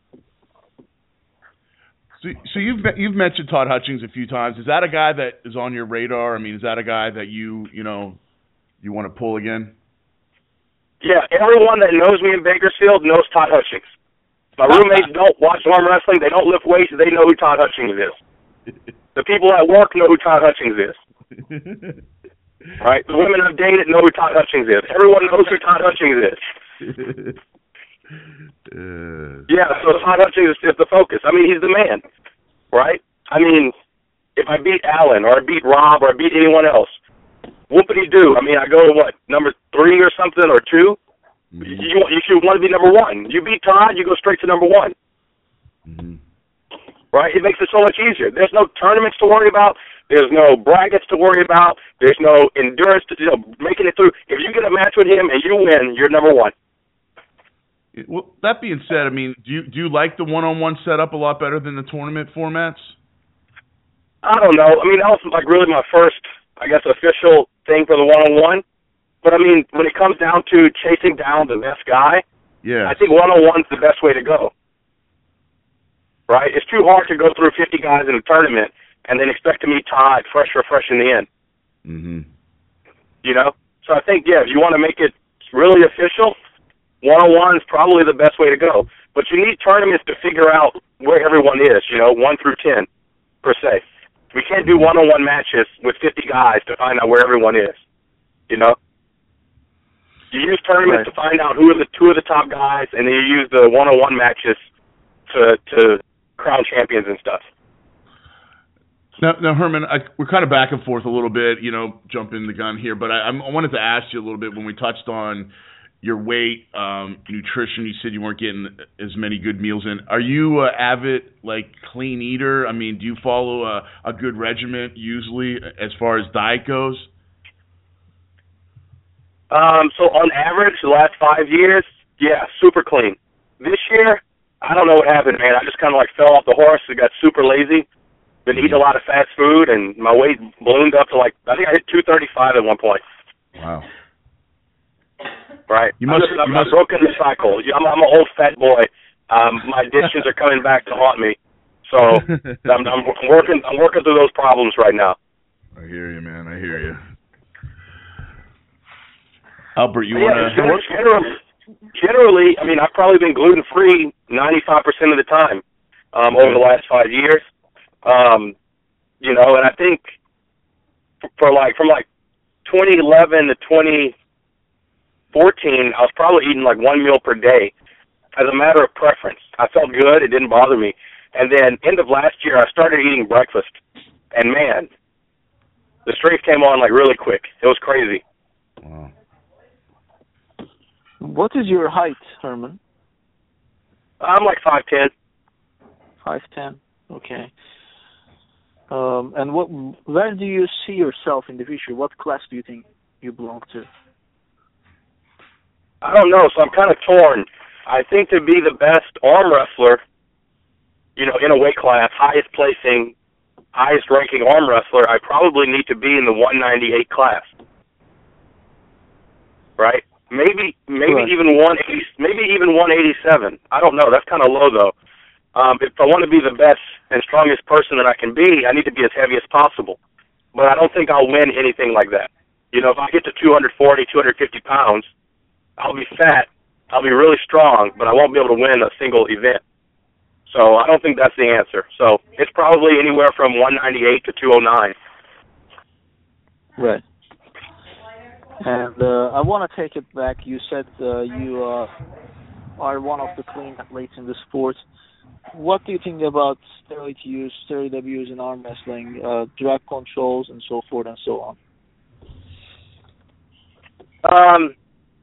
So, so you've you've mentioned Todd Hutchings a few times. Is that a guy that is on your radar? I mean, is that a guy that you, you know, you want to pull again? Yeah, everyone that knows me in Bakersfield knows Todd Hutchings. My roommates don't watch arm wrestling. They don't lift weights. They know who Todd Hutchings is. The people at work know who Todd Hutchings is. Right? The women I've dated know who Todd Hutchings is. Everyone knows who Todd Hutchings is. uh, yeah, so Todd Hutchings is the focus. I mean, he's the man, right? I mean, if I beat Allen or I beat Rob or I beat anyone else, whoopity-doo. I mean, I go to what, number three or something or two? Mm-hmm. You, you should want to be number one. You beat Todd, you go straight to number one. Mm-hmm. Right? It makes it so much easier. There's no tournaments to worry about. There's no brackets to worry about. There's no endurance to, you know, making it through. If you get a match with him and you win, you're number one. Well, that being said, I mean, do you do you like the one-on-one setup a lot better than the tournament formats? I don't know. I mean, that was like really my first, I guess, official thing for the one-on-one. But I mean, when it comes down to chasing down the best guy, yeah, I think one-on-one's the best way to go. Right? It's too hard to go through fifty guys in a tournament and then expect to meet Todd fresh or fresh in the end. Mm-hmm. You know? So I think, yeah, if you want to make it really official, one-on-one is probably the best way to go. But you need tournaments to figure out where everyone is, you know, one through ten, per se. We can't do one-on-one matches with fifty guys to find out where everyone is, you know? You use tournaments right. to find out who are the two of the top guys, and then you use the one-on-one matches to to crown champions and stuff. Now, now Herman, I, we're kind of back and forth a little bit, you know, jumping the gun here, but I, I wanted to ask you a little bit when we touched on your weight, um, nutrition. You said you weren't getting as many good meals in. Are you an avid, like, clean eater? I mean, do you follow a, a good regimen usually as far as diet goes? Um, so on average, the last five years, yeah, super clean. This year, I don't know what happened, man. I just kind of like fell off the horse and got super lazy. Been eating a lot of fast food, and my weight ballooned up to like, I think I hit two thirty-five at one point. Wow. Right. You must, I'm, just, I'm, you must... I'm broken the cycle. I'm, I'm an old fat boy. Um, my addictions are coming back to haunt me. So I'm, I'm working. I'm working through those problems right now. I hear you, man. I hear you. Albert, you yeah, want to? Generally, generally, I mean, I've probably been gluten free ninety-five percent of the time um, over the last five years. Um, you know, and I think for like from like twenty eleven to twenty fourteen, I was probably eating like one meal per day as a matter of preference. I felt good. It didn't bother me. And then end of last year, I started eating breakfast. And, man, the strength came on like really quick. It was crazy. Wow. What is your height, Herman? I'm like five ten. five ten, okay. Um, and what? Where do you see yourself in the future? What class do you think you belong to? I don't know, so I'm kind of torn. I think to be the best arm wrestler, you know, in a weight class, highest placing, highest ranking arm wrestler, I probably need to be in the one ninety-eight class. Right? Maybe maybe right. even one eighty, maybe even one eighty-seven. I don't know. That's kind of low though. Um, if I want to be the best and strongest person that I can be, I need to be as heavy as possible. But I don't think I'll win anything like that. You know, if I get to two forty, two fifty pounds, I'll be fat, I'll be really strong, but I won't be able to win a single event. So I don't think that's the answer. So it's probably anywhere from one ninety-eight to two oh nine. Right. And uh, I want to take it back. You said uh, you uh, are one of the clean athletes in the sport. What do you think about steroid use, steroid abuse in arm wrestling, uh, drug controls, and so forth and so on? Um,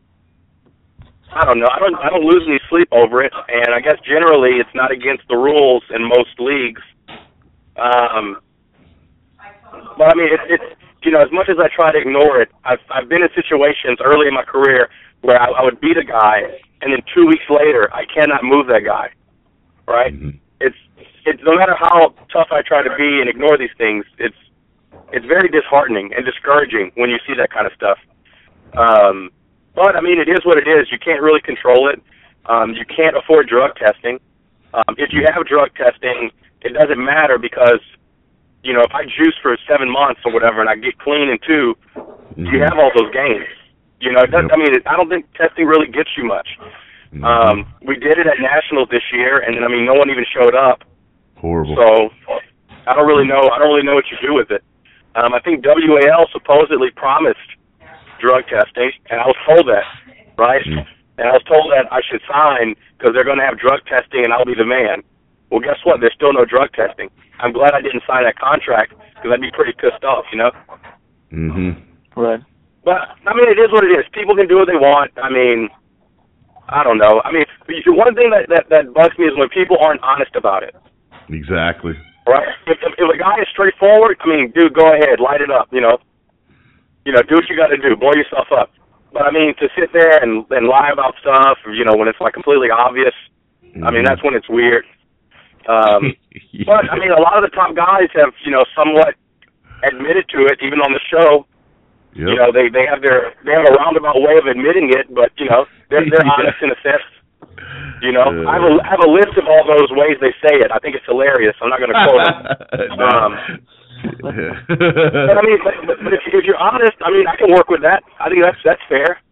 I don't know. I don't. I don't lose any sleep over it, and I guess generally it's not against the rules in most leagues. Um, but I mean, it's it's you know, as much as I try to ignore it, I've I've been in situations early in my career where I, I would beat a guy, and then two weeks later I cannot move that guy. Right? Mm-hmm. It's it's no matter how tough I try to be and ignore these things, it's it's very disheartening and discouraging when you see that kind of stuff. Um, but I mean, it is what it is. You can't really control it. Um, you can't afford drug testing. Um, if you have drug testing, it doesn't matter because, you know, if I juice for seven months or whatever and I get clean in two, mm-hmm. you have all those gains. You know, it does, yep. I mean, it, I don't think testing really gets you much. Mm-hmm. Um, we did it at Nationals this year, and I mean, no one even showed up. Horrible. So I don't really know. I don't really know what you do with it. Um, I think W A L supposedly promised drug testing, and I was told that, right? Mm-hmm. And I was told that I should sign because they're going to have drug testing, and I'll be the man. Well, guess what? There's still no drug testing. I'm glad I didn't sign that contract because I'd be pretty pissed off, you know. Mhm. Right. But I mean, it is what it is. People can do what they want. I mean. I don't know. I mean, one thing that, that, that bugs me is when people aren't honest about it. Exactly. Right? If, if a guy is straightforward, I mean, dude, go ahead, light it up, you know. You know, do what you got to do, blow yourself up. But, I mean, to sit there and, and lie about stuff, you know, when it's, like, completely obvious, mm-hmm. I mean, that's when it's weird. Um, yeah. But, I mean, a lot of the top guys have, you know, somewhat admitted to it, even on the show. Yep. You know, they, they have their they have a roundabout way of admitting it, but you know they're they're yeah. honest in a sense. You know, uh, I have a I have a list of all those ways they say it. I think it's hilarious. I'm not going to quote them. um, but I mean, but, but if, if you're honest, I mean, I can work with that. I think that's that's fair.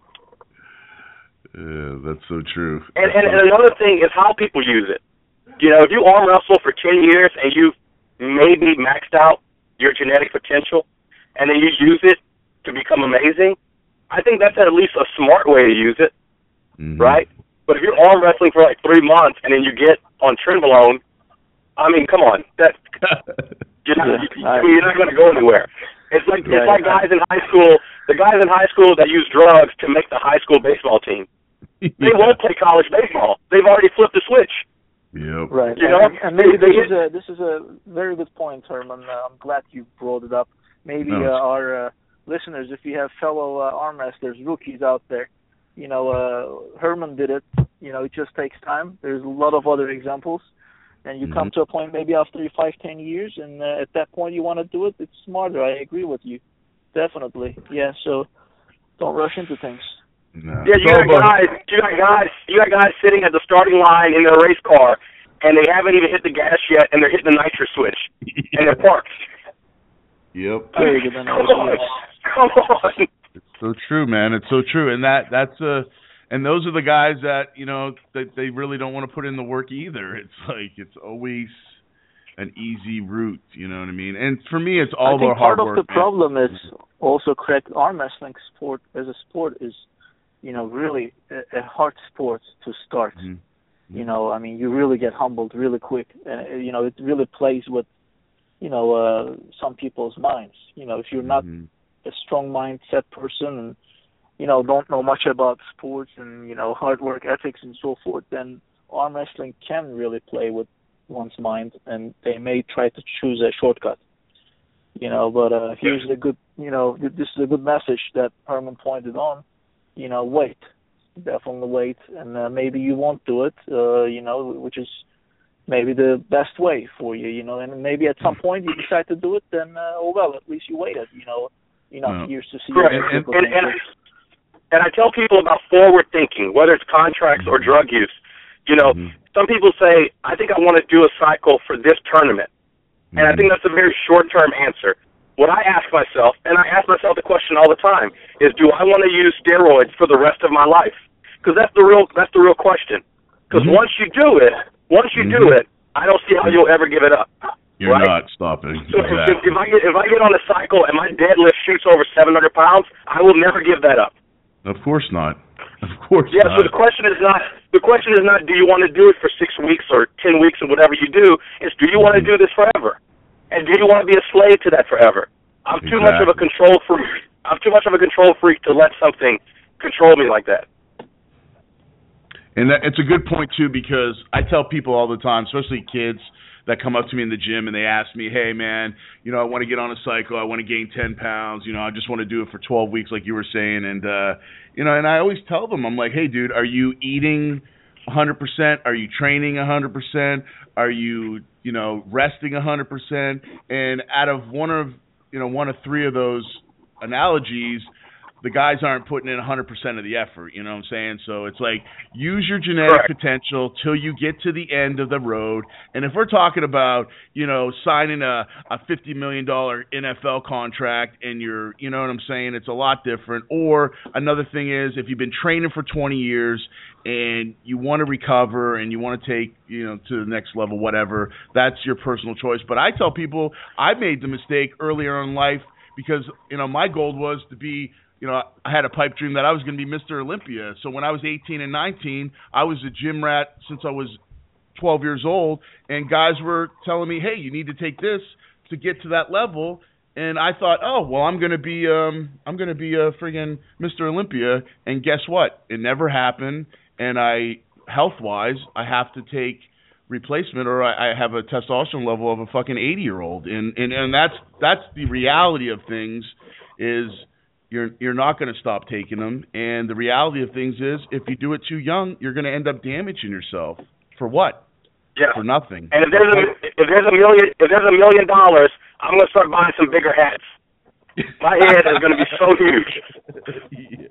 Yeah, that's so true. And and, and another thing is how people use it. You know, if you arm wrestle for ten years and you've maybe maxed out your genetic potential, and then you use it to become amazing, I think that's at least a smart way to use it, mm-hmm. right? But if you're arm wrestling for like three months and then you get on Trenbolone, I mean, come on, that you're not, yeah, you're not going to go anywhere. It's like yeah, it's like yeah. guys in high school, the guys in high school that use drugs to make the high school baseball team. They yeah. won't play college baseball. They've already flipped the switch. Yep. Right. You know, and, and maybe this is a this is a very good point, Herman. Uh, I'm glad you brought it up. Maybe uh, our uh, listeners, if you have fellow uh, arm wrestlers, rookies out there, you know, uh, Herman did it. You know, it just takes time. There's a lot of other examples. And you mm-hmm. come to a point maybe after five, ten years, and uh, at that point you want to do it, it's smarter. I agree with you. Definitely. Yeah, so don't rush into things. No. Yeah, you got guys, you got guys, you got guys sitting at the starting line in their race car, and they haven't even hit the gas yet, and they're hitting the nitro switch, yeah. and they're parked. Yep. Very good. Come on. Come on. It's so true, man. It's so true, and that that's a, and those are the guys that you know that they really don't want to put in the work either. It's like it's always an easy route, you know what I mean? And for me, it's all about hard work. Part of the man. problem is also correct. Arm wrestling sport as a sport is, you know, really a, a hard sport to start. Mm-hmm. You know, I mean, you really get humbled really quick. Uh, you know, it really plays with, you know, uh, some people's minds. You know, if you're not mm-hmm. a strong mindset person and, you know, don't know much about sports and, you know, hard work ethics and so forth, then arm wrestling can really play with one's mind, and they may try to choose a shortcut. You know, but uh, here's a good, you know, this is a good message that Herman pointed on. You know, wait. definitely wait, and uh, maybe you won't do it, uh, you know, which is maybe the best way for you, you know, and maybe at some point you decide to do it, then, uh, oh well, at least you waited, you know, enough no. years to see. Correct. And, and, and, and I tell people about forward thinking, whether it's contracts or drug use. You know, mm-hmm. some people say, I think I want to do a cycle for this tournament. Mm-hmm. And I think that's a very short-term answer. What I ask myself, and I ask myself the question all the time, is do I want to use steroids for the rest of my life? Because that's the real that's the real question. Because mm-hmm. once you do it, once you mm-hmm. do it, I don't see how you'll ever give it up. You're right? not stopping. So exactly. if, if I get if I get on a cycle and my deadlift shoots over seven hundred pounds, I will never give that up. Of course not. Of course yeah, not. so the question is not the question is not do you want to do it for six weeks or ten weeks or whatever you do. It's do you want to do this forever, and do you want to be a slave to that forever? I'm exactly. too much of a control freak. I'm too much of a control freak to let something control me like that. And that, it's a good point too, because I tell people all the time, especially kids that come up to me in the gym and they ask me, hey man, you know, I want to get on a cycle, I want to gain ten pounds, you know, I just want to do it for twelve weeks like you were saying, and uh you know, and I always tell them, I'm like, hey dude, are you eating one hundred percent? Are you training one hundred percent? Are you, you know, resting one hundred percent? And out of one of, you know, one of three of those analogies, the guys aren't putting in one hundred percent of the effort, you know what I'm saying? So it's like, use your genetic Correct. potential till you get to the end of the road. And if we're talking about, you know, signing a, a fifty million dollars N F L contract and you're, you know what I'm saying, it's a lot different. Or another thing is, if you've been training for twenty years and you want to recover and you want to take, you know, to the next level, whatever, that's your personal choice. But I tell people, I made the mistake earlier in life because, you know, my goal was to be, you know, I had a pipe dream that I was going to be Mister Olympia. So when I was eighteen and nineteen, I was a gym rat since I was twelve years old, and guys were telling me, hey, you need to take this to get to that level. And I thought, oh, well, I'm going to be um I'm going to be a friggin' Mister Olympia, and guess what? It never happened, and I health-wise, I have to take replacement, or I, I have a testosterone level of a fucking eighty-year-old. And and and that's that's the reality of things is You're you're not going to stop taking them, and the reality of things is, if you do it too young, you're going to end up damaging yourself. For what? Yeah. For nothing. And if there's a if there's a million if there's a million dollars, I'm going to start buying some bigger hats. My head is going to be so huge.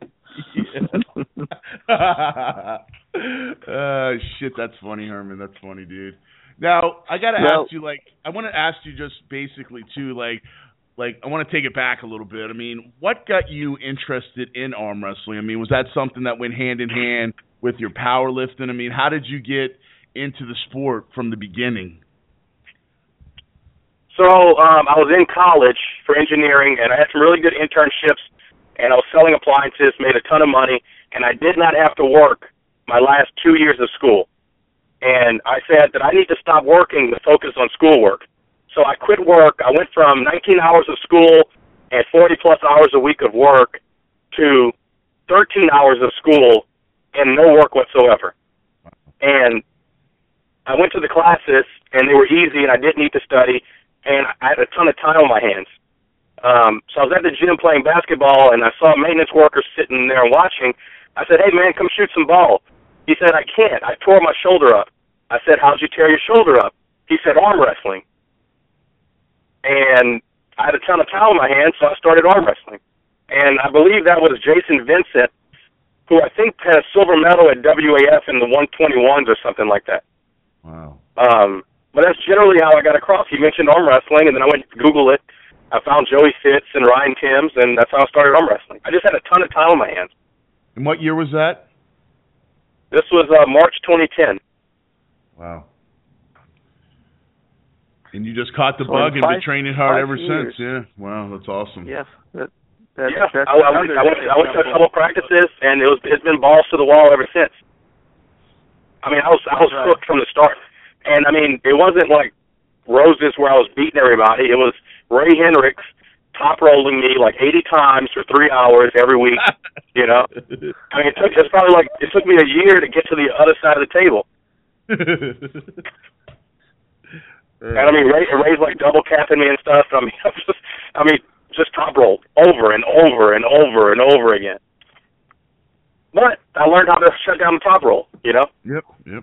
uh, shit, that's funny, Herman. That's funny, dude. Now I got to well, ask you, like, I want to ask you just basically too, like. Like, I want to take it back a little bit. I mean, what got you interested in arm wrestling? I mean, was that something that went hand in hand with your powerlifting? I mean, how did you get into the sport from the beginning? So um, I was in college for engineering, and I had some really good internships, and I was selling appliances, made a ton of money, and I did not have to work my last two years of school. And I said that I need to stop working to focus on schoolwork. So I quit work. I went from nineteen hours of school and forty plus hours a week of work to thirteen hours of school and no work whatsoever. And I went to the classes, and they were easy, and I didn't need to study, and I had a ton of time on my hands. Um, so I was at the gym playing basketball, and I saw a maintenance worker sitting there watching. I said, hey, man, come shoot some ball. He said, I can't. I tore my shoulder up. I said, how'd you tear your shoulder up? He said, arm wrestling. And I had a ton of time on my hands, so I started arm wrestling. And I believe that was Jason Vincent, who I think had a silver medal at W A F in the one twenty-ones or something like that. Wow. Um, but that's generally how I got across. He mentioned arm wrestling, and then I went to Google it. I found Joey Fitz and Ryan Timms, and that's how I started arm wrestling. I just had a ton of time on my hands. And what year was that? This was uh, March twenty ten. Wow. And you just caught the bug and been training hard ever years. since. Yeah. Wow, that's awesome. Yes. That, that, yeah. That's I, I, went, I, went, I went to a couple practices, and it was it's been balls to the wall ever since. I mean, I was I was right. hooked from the start, and I mean, it wasn't like roses where I was beating everybody. It was Ray Hendricks top rolling me like eighty times for three hours every week. You know, I mean, it took it's probably like it took me a year to get to the other side of the table. And I mean, Ray, Ray's like double capping me and stuff. I mean, I'm just, I mean, just top roll over and over and over and over again. But I learned how to shut down the top roll, you know? Yep, yep.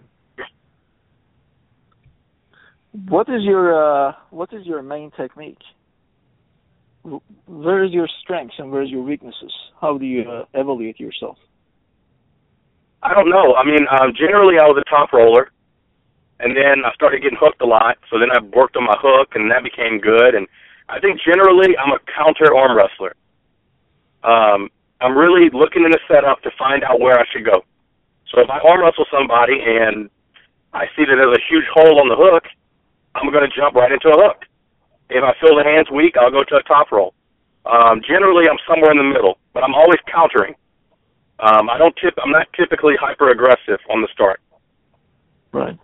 What is your uh, what is your main technique? Where is your strengths and where is your weaknesses? How do you uh, evaluate yourself? I don't know. I mean, um, generally I was a top roller, and then I started getting hooked a lot. So then I worked on my hook, and that became good. And I think generally I'm a counter arm wrestler. Um, I'm really looking in the setup to find out where I should go. So if I arm wrestle somebody and I see that there's a huge hole on the hook, I'm going to jump right into a hook. If I feel the hand's weak, I'll go to a top roll. Um, generally, I'm somewhere in the middle, but I'm always countering. Um, I don't tip. I'm not typically hyper aggressive on the start. Right.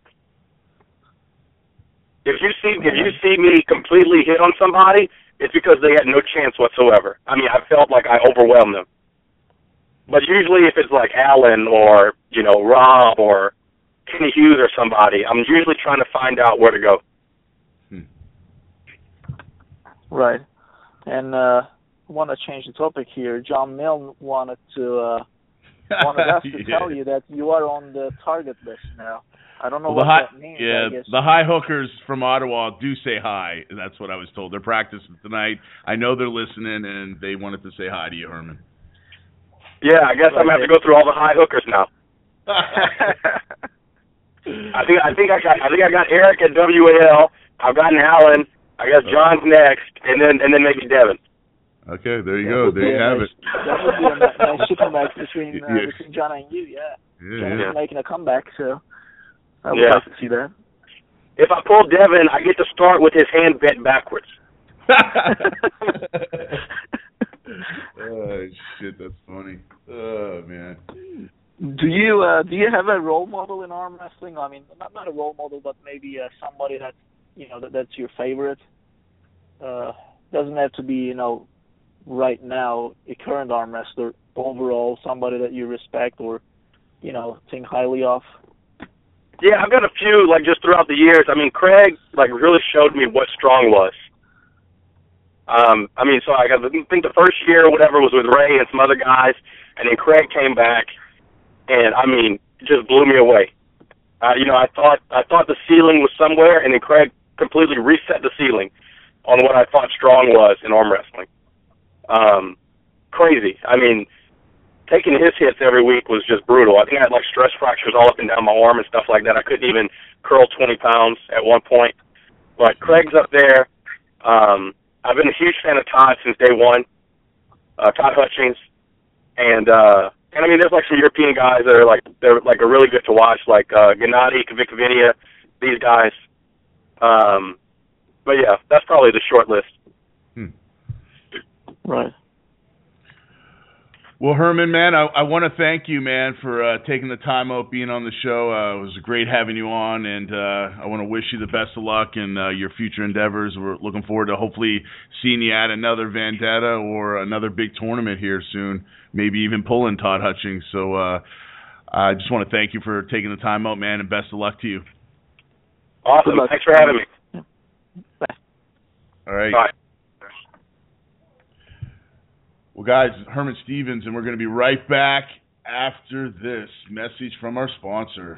If you see if you see me completely hit on somebody, it's because they had no chance whatsoever. I mean, I felt like I overwhelmed them. But usually, if it's like Alan or you know Rob or Kenny Hughes or somebody, I'm usually trying to find out where to go. Hmm. Right. And uh, I want to change the topic here. John Milne wanted to uh, wanted us to yeah. tell you that you are on the target list now. I don't know well, what the high, that means. Yeah, I guess. the high hookers from Ottawa do say hi. That's what I was told. They're practicing tonight. I know they're listening, and they wanted to say hi to you, Herman. Yeah, I guess right. I'm going to have to go through all the high hookers now. I think I think I got I think I got Eric at W A L. I've gotten Alan. I guess John's next, and then and then maybe Devin. Okay, there you go. There you have nice, it. That would be a nice shipping back between uh, yeah. between John and you. Yeah, yeah John's yeah. making a comeback, so I would yeah. like to see that. If I pull Devin, I get to start with his hand bent backwards. Oh shit, that's funny. Oh man. Do you uh, do you have a role model in arm wrestling? I mean, not not a role model, but maybe uh, somebody that you know that, that's your favorite. Uh, doesn't have to be you know right now a current arm wrestler. Overall, somebody that you respect or you know think highly of. Yeah, I've got a few like just throughout the years. I mean, Craig like really showed me what strong was. Um, I mean, so I think the first year or whatever was with Ray and some other guys, and then Craig came back. And I mean, it just blew me away. Uh, you know, I thought I thought the ceiling was somewhere, and then Craig completely reset the ceiling on what I thought strong was in arm wrestling. Um, crazy. I mean, taking his hits every week was just brutal. I think I had like stress fractures all up and down my arm and stuff like that. I couldn't even curl twenty pounds at one point. But Craig's up there. Um, I've been a huge fan of Todd since day one. Uh, Todd Hutchings, and. Uh, And I mean, there's like some European guys that are like they're like are really good to watch, like uh, Gennady Kvikvinia, these guys. Um, but yeah, that's probably the short list. Hmm. Right. Well, Herman, man, I, I want to thank you, man, for uh, taking the time out, being on the show. Uh, it was great having you on, and uh, I want to wish you the best of luck in uh, your future endeavors. We're looking forward to hopefully seeing you at another Vendetta or another big tournament here soon, maybe even pulling Todd Hutchings. So uh, I just want to thank you for taking the time out, man, and best of luck to you. Awesome. Thanks for having me. Bye. All right. Bye. Well, guys, Herman Stevens, and we're going to be right back after this message from our sponsor.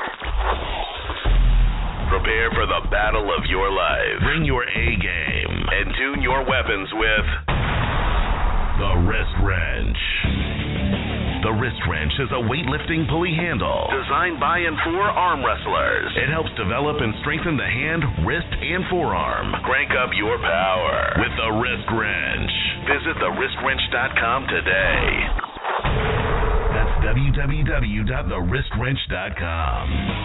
Prepare for the battle of your life. Bring your A game and tune your weapons with the Wrist Wrench. The Wrist Wrench is a weightlifting pulley handle designed by and for arm wrestlers. It helps develop and strengthen the hand, wrist, and forearm. Crank up your power with the Wrist Wrench. Visit the wrist wrench dot com today. That's w w w dot the wrist wrench dot com.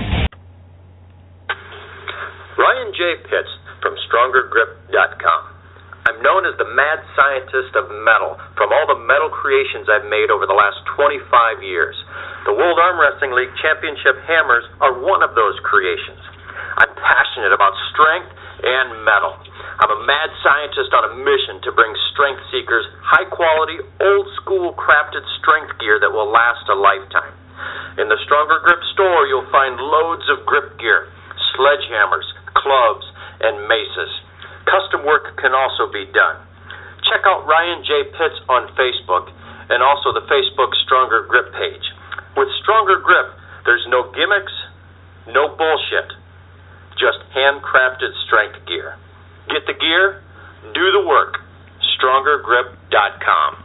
Ryan J. Pitts from stronger grip dot com. I'm known as the mad scientist of metal from all the metal creations I've made over the last twenty-five years. The World Arm Wrestling League Championship hammers are one of those creations. I'm passionate about strength and metal. I'm a mad scientist on a mission to bring strength seekers high-quality, old-school crafted strength gear that will last a lifetime. In the Stronger Grip store, you'll find loads of grip gear, sledgehammers, clubs, and maces. Custom work can also be done. Check out Ryan J. Pitts on Facebook and also the Facebook Stronger Grip page. With Stronger Grip, there's no gimmicks, no bullshit, just handcrafted strength gear. Get the gear, do the work. stronger grip dot com.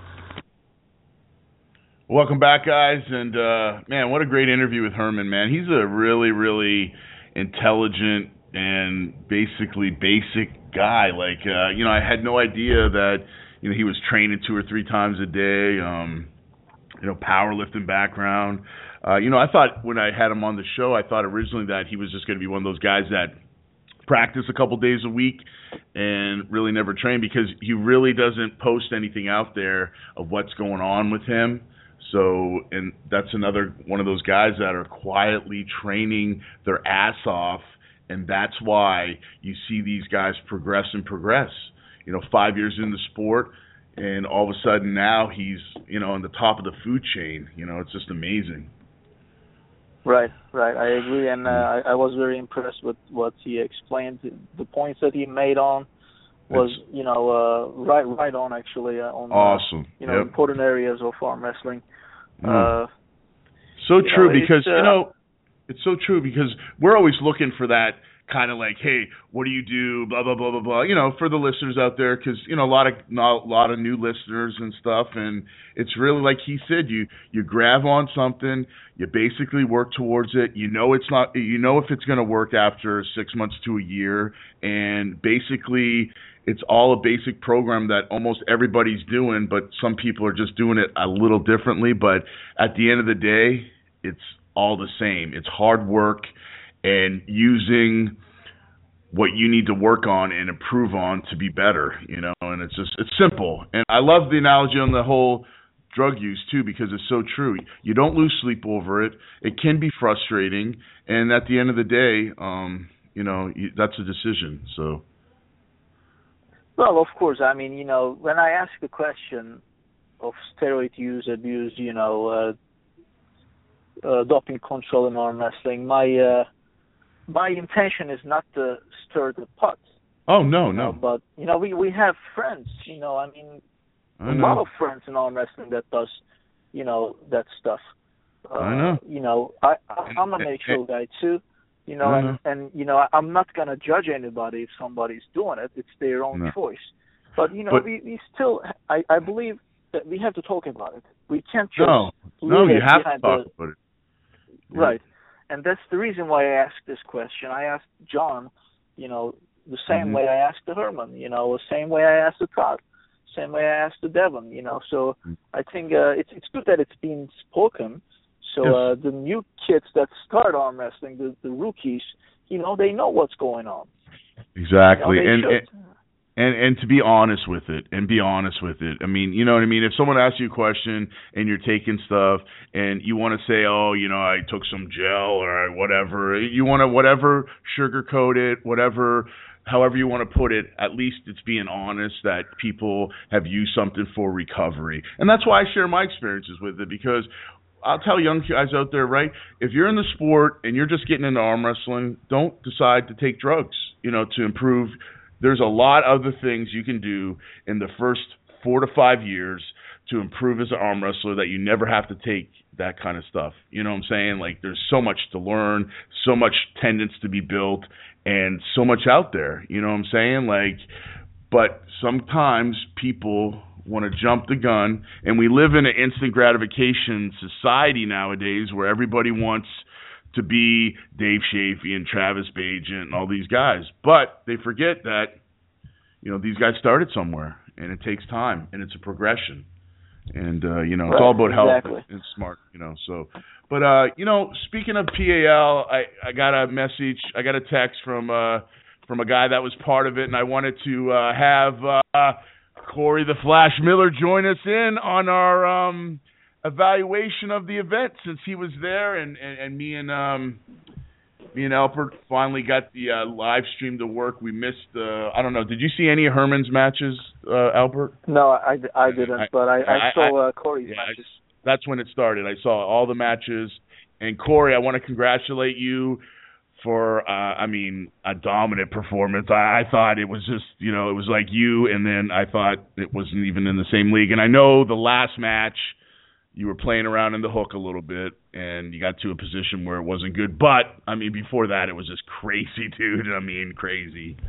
Welcome back, guys, and uh, man, what a great interview with Herman, man. He's a really, really intelligent and basically basic guy. Like, uh, you know, I had no idea that, you know, he was training two or three times a day, um, you know, powerlifting background. Uh, you know, I thought when I had him on the show, I thought originally that he was just going to be one of those guys that practice a couple days a week and really never train, because he really doesn't post anything out there of what's going on with him. So, and that's another one of those guys that are quietly training their ass off, and that's why you see these guys progress and progress. You know, five years in the sport, and all of a sudden now he's, you know, on the top of the food chain. You know, it's just amazing. Right, right. I agree, and uh, I, I was very impressed with what he explained. The points that he made on was, it's, you know, uh, right, right on actually uh, on awesome. Uh, you know, yep. important areas of arm wrestling. Mm. Uh, so you true know, because uh, you know it's so true because we're always looking for that kind of like, hey, what do you do? Blah blah blah blah blah. You know, for the listeners out there, because you know a lot of a lot of new listeners and stuff, and it's really like he said, you you grab on something, you basically work towards it. You know it's not, you know if it's going to work after six months to a year, and basically it's all a basic program that almost everybody's doing, but some people are just doing it a little differently. But at the end of the day, it's all the same. It's hard work and using what you need to work on and improve on to be better, you know, and it's just, it's simple. And I love the analogy on the whole drug use too, because it's so true. You don't lose sleep over it. It can be frustrating. And at the end of the day, um, you know, you, that's a decision. So. Well, of course. I mean, you know, when I ask the question of steroid use, abuse, you know, uh, uh, doping control in arm wrestling, my uh, my intention is not to stir the pot. Oh no, you know, no. But you know, we we have friends. You know, I mean, I a know. lot of friends in arm wrestling that does, you know, that stuff. Uh, I know. You know, I, I I'm a natural guy too. You know, and, and, you know, I'm not going to judge anybody if somebody's doing it. It's their own no. choice. But, you know, but, we, we still, I, I believe that we have to talk about it. We can't just No, leave no, you it have to behind talk the, about it. Right. And that's the reason why I asked this question. I asked John, you know, the same mm-hmm. way I asked the Herman, you know, the same way I asked the Todd, same way I asked the Devon, you know. So mm-hmm. I think uh, it's it's good that it's being spoken. So yes. uh, the new kids that start arm wrestling, the, the rookies, you know, they know what's going on. Exactly. You know, and, and and and to be honest with it, and be honest with it. I mean, you know what I mean? If someone asks you a question and you're taking stuff and you want to say, oh, you know, I took some gel or whatever, you want to whatever, sugarcoat it, whatever, however you want to put it, at least it's being honest that people have used something for recovery. And that's why I share my experiences with it, because I'll tell young guys out there, right, if you're in the sport and you're just getting into arm wrestling, don't decide to take drugs, you know, to improve. There's a lot of other things you can do in the first four to five years to improve as an arm wrestler that you never have to take that kind of stuff. You know what I'm saying? Like, there's so much to learn, so much tendons to be built, and so much out there. You know what I'm saying? Like, but sometimes people want to jump the gun, and we live in an instant gratification society nowadays where everybody wants to be Dave Chaffee and Travis Bagent and all these guys, but they forget that, you know, these guys started somewhere, and it takes time, and it's a progression, and uh, you know, right, it's all about exactly. health and smart, you know. So, but uh, you know, speaking of P A L, I I got a message, I got a text from uh from a guy that was part of it, and I wanted to uh, have uh, Corey the Flash Miller join us in on our um, evaluation of the event, since he was there, and, and, and me and um, me and Alpert finally got the uh, live stream to work. We missed, uh, I don't know, did you see any of Herman's matches, uh, Alpert? No, I, I didn't, I, but I, I, I saw uh, Corey's yeah, matches. I, that's when it started. I saw all the matches, and Corey, I want to congratulate you for, uh, I mean, a dominant performance. I, I thought it was just, you know, it was like you, and then I thought it wasn't even in the same league. And I know the last match, you were playing around in the hook a little bit, and you got to a position where it wasn't good. But, I mean, before that, it was just crazy, dude. I mean, crazy.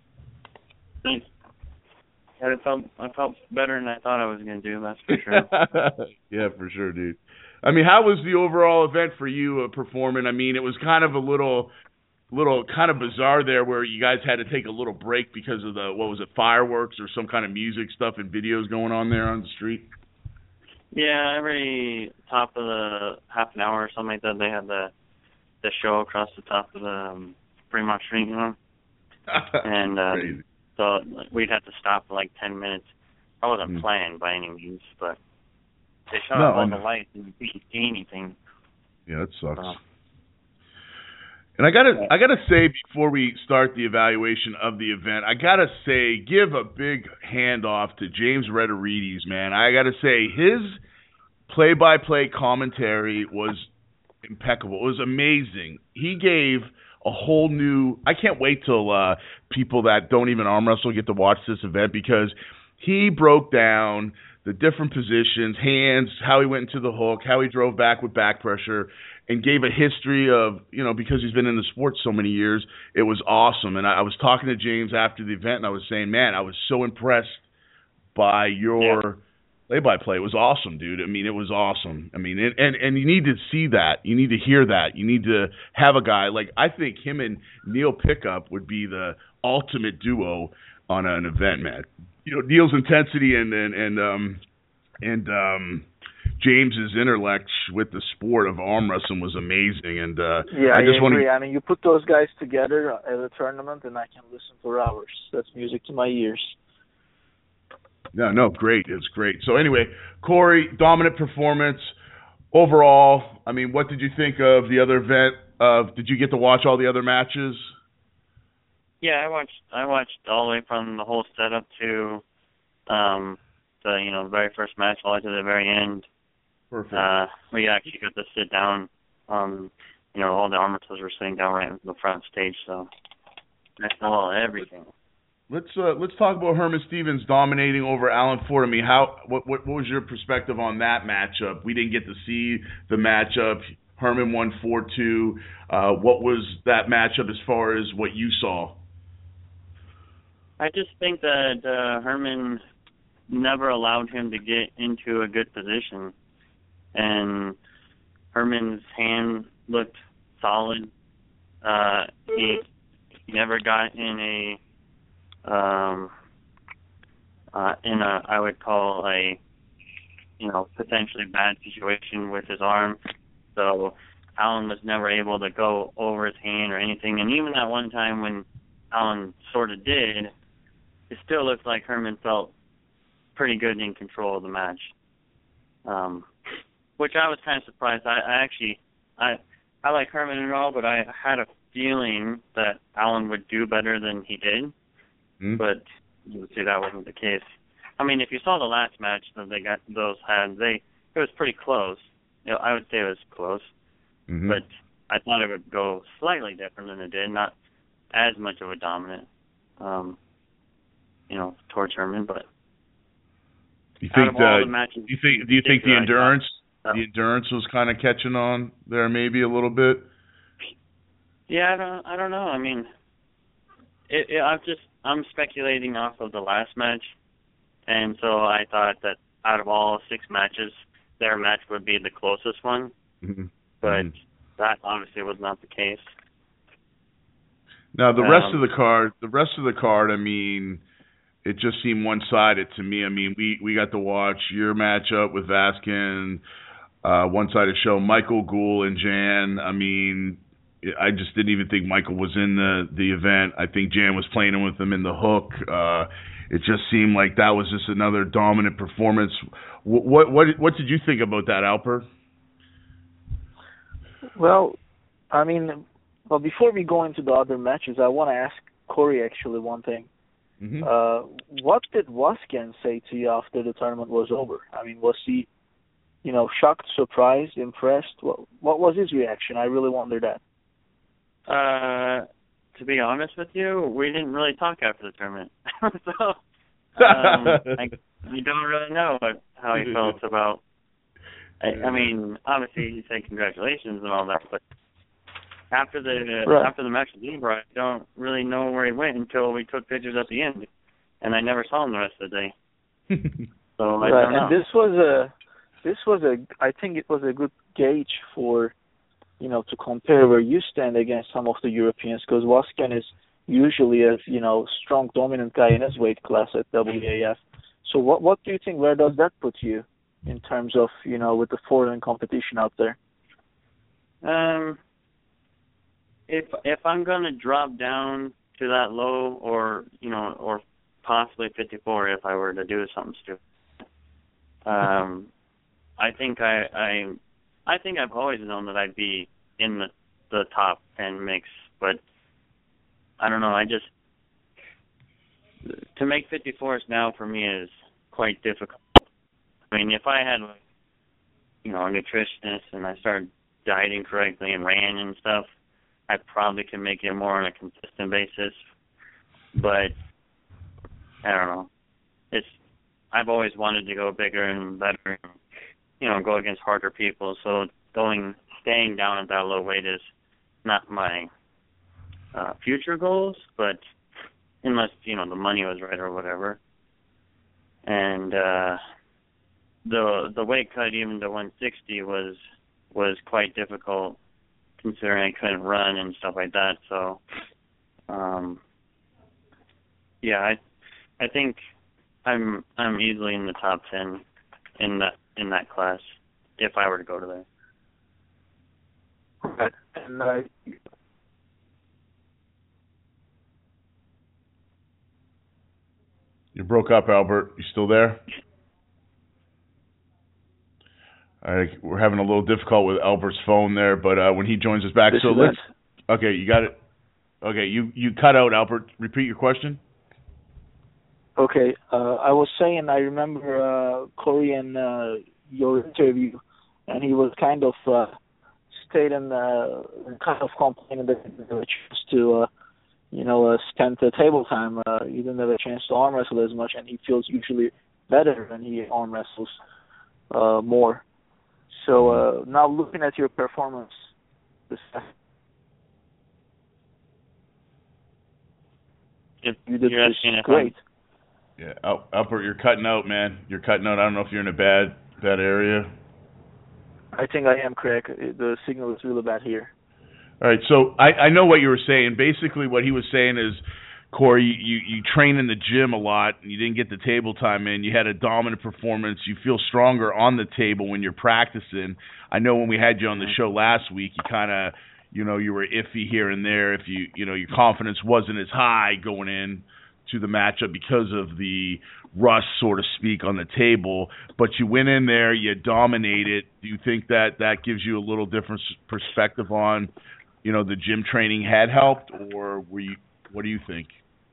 Thanks. Yeah, I felt, I felt better than I thought I was going to do, that's for sure. Yeah, for sure, dude. I mean, how was the overall event for you uh, performing? I mean, it was kind of a little, little kind of bizarre there where you guys had to take a little break because of the, what was it, fireworks or some kind of music stuff and videos going on there on the street? Yeah, every top of the half an hour or something like that, they had the the show across the top of the um, Fremont Street, you know? And uh, so like, we'd have to stop for like ten minutes. I wasn't mm. planned by any means, but they shut no, off all the lights and you couldn't see anything. Yeah, that sucks. So. And I gotta, I gotta say before we start the evaluation of the event, I gotta say, give a big handoff to James Rederides, man. I gotta say his play-by-play commentary was impeccable. It was amazing. He gave a whole new. I can't wait till uh, people that don't even arm wrestle get to watch this event because he broke down the different positions, hands, how he went into the hook, how he drove back with back pressure, and gave a history of, you know, because he's been in the sport so many years, it was awesome. And I, I was talking to James after the event, and I was saying, man, I was so impressed by your yeah. play-by-play. It was awesome, dude. I mean, it was awesome. I mean, it, and, and you need to see that. You need to hear that. You need to have a guy. Like, I think him and Neil Pickup would be the ultimate duo on an event, man. You know, Neil's intensity and and and um and um James's intellect with the sport of arm wrestling was amazing. And uh, yeah, I just I want agree. to. I mean, you put those guys together at a tournament, and I can listen for hours. That's music to my ears. No, no, great. It's great. So anyway, Corey, dominant performance overall. I mean, what did you think of the other event? Of did you get to watch all the other matches? Yeah, I watched. I watched all the way from the whole setup to um, the you know very first match all the way to the very end. Perfect. Uh, we actually got to sit down. Um, you know, all the arm wrestlers were sitting down right in the front stage, so I saw everything. Let's uh, let's talk about Herman Stevens dominating over Alan Ford. I mean, how what, what what was your perspective on that matchup? We didn't get to see the matchup. Herman won four two. Uh, what was that matchup as far as what you saw? I just think that uh, Herman never allowed him to get into a good position. And Herman's hand looked solid. Uh, he, he never got in a, um, uh, in a, I would call a, you know, potentially bad situation with his arm. So Alan was never able to go over his hand or anything. And even that one time when Alan sort of did, it still looked like Herman felt pretty good in control of the match, um, which I was kind of surprised. I, I actually, I I like Herman and all, but I had a feeling that Alan would do better than he did, mm. but you would see that wasn't the case. I mean, if you saw the last match that they got, those had, they it was pretty close. You know, I would say it was close, mm-hmm. but I thought it would go slightly different than it did, not as much of a dominant. Um, you know, towards Herman, but you think the, the, matches, you think do you think the endurance thought, the endurance was kind of catching on there maybe a little bit? Yeah, I don't I don't know. I mean, it, it, I'm just I'm speculating off of the last match, and so I thought that out of all six matches, their match would be the closest one, mm-hmm. but mm-hmm. that obviously was not the case. Now the um, rest of the card, the rest of the card, I mean. It just seemed one-sided to me. I mean, we, we got to watch your matchup with Vaskin, uh, one-sided show, Michael Gould and Jan. I mean, I just didn't even think Michael was in the, the event. I think Jan was playing with him in the hook. Uh, it just seemed like that was just another dominant performance. What what what, what did you think about that, Alper? Well, I mean, well, before we go into the other matches, I want to ask Corey actually one thing. Mm-hmm. Uh, what did Vaskin say to you after the tournament was over? I mean, was he, you know, shocked, surprised, impressed? What, what was his reaction? I really wonder that. Uh, to be honest with you, we didn't really talk after the tournament. so, um, I, you don't really know what, how he felt about. I, I mean, obviously he said congratulations and all that, but after the right. after the match with Libra, I don't really know where he went until we took pictures at the end, and I never saw him the rest of the day. so I right. don't know. And this was a, this was a, I think it was a good gauge for, you know, to compare where you stand against some of the Europeans, because Vazquez is usually a, you know, strong, dominant guy in his weight class at W A F. So what what do you think? Where does that put you in terms of, you know, with the foreign competition out there? Um, if if I'm gonna drop down to that low, or you know, or possibly fifty-four, if I were to do something stupid, um, I think I I I think I've always known that I'd be in the the top ten mix, but I don't know. I just to make fifty-fours now for me is quite difficult. I mean, if I had, like, you know, a nutritionist and I started dieting correctly and ran and stuff, I probably could make it more on a consistent basis. But I don't know. It's I've always wanted to go bigger and better, and, you know, go against harder people. So going, staying down at that low weight is not my uh, future goals, but unless, you know, the money was right or whatever. And uh, the the weight cut even to one sixty was was quite difficult, considering I couldn't run and stuff like that. So, um, yeah, I I think I'm I'm easily in the top ten in that in that class if I were to go to there. Right. And uh, you broke up, Albert. You still there? All right, we're having a little difficult with Albert's phone there, but uh, when he joins us back, this so is let's. it. Okay, you got it. Okay, you you cut out, Albert. Repeat your question. Okay, uh, I was saying I remember uh, Corey in uh, your interview, and he was kind of uh, stating, uh, kind of complaining that he didn't have a chance to, uh, you know, uh, spend the table time. Uh, he didn't have a chance to arm wrestle as much, and he feels usually better when he arm wrestles uh, more. So uh, now looking at your performance this If you did you're this asking if great. I'm, Yeah, Al- Albert, you're cutting out, man. You're cutting out. I don't know if you're in a bad bad area. I think I am correct. The signal is really bad here. All right, so I, I know what you were saying. Basically, what he was saying is, Corey, you, you train in the gym a lot, and you didn't get the table time in. You had a dominant performance. You feel stronger on the table when you're practicing. I know when we had you on the show last week, you kind of, you know, you were iffy here and there. If you, you know, your confidence wasn't as high going in to the matchup because of the rust, so to speak, on the table. But you went in there, you dominated. Do you think that that gives you a little different perspective on, you know, the gym training had helped, or were you? What do you think?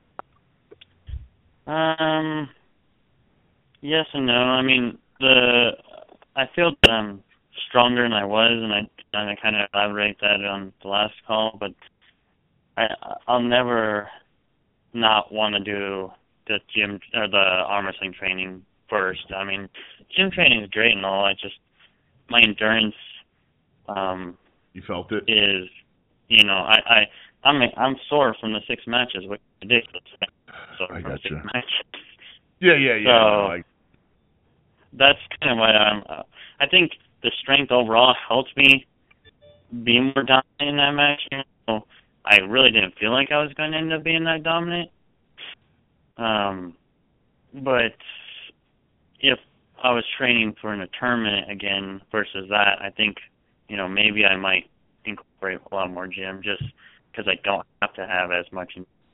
Um, yes and no. I mean, the I feel that I'm stronger than I was, and I and I kind of elaborate that on the last call. But I I'll never not want to do the gym or the arm wrestling training first. I mean, gym training is great and all. I just my endurance. Um, you felt it. Is you know I I. I'm I'm sore from the six matches, which is ridiculous. So I got you. Yeah, yeah, yeah. So no, I... that's kind of why I'm. Uh, I think the strength overall helped me be more dominant in that match. You know? I really didn't feel like I was going to end up being that dominant. Um, but if I was training for a tournament again versus that, I think you know maybe I might incorporate a lot more gym just. Because I don't have to have as much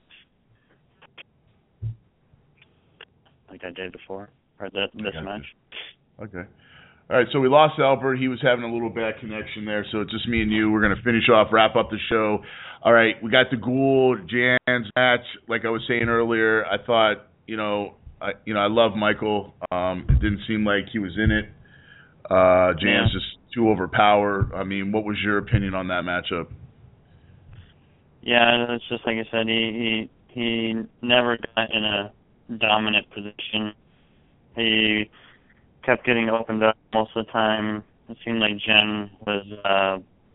like I did before, or the, this match. Okay. All right, so we lost Albert. He was having a little bad connection there, so it's just me and you. We're going to finish off, wrap up the show. All right, we got the Gould, Jans match. Like I was saying earlier, I thought, you know, I, you know, I love Michael. Um, it didn't seem like he was in it. Uh, Jans yeah. just too overpowered. I mean, what was your opinion on that matchup? Yeah, it's just like I said. He he he never got in a dominant position. He kept getting opened up most of the time. It seemed like Jen was uh,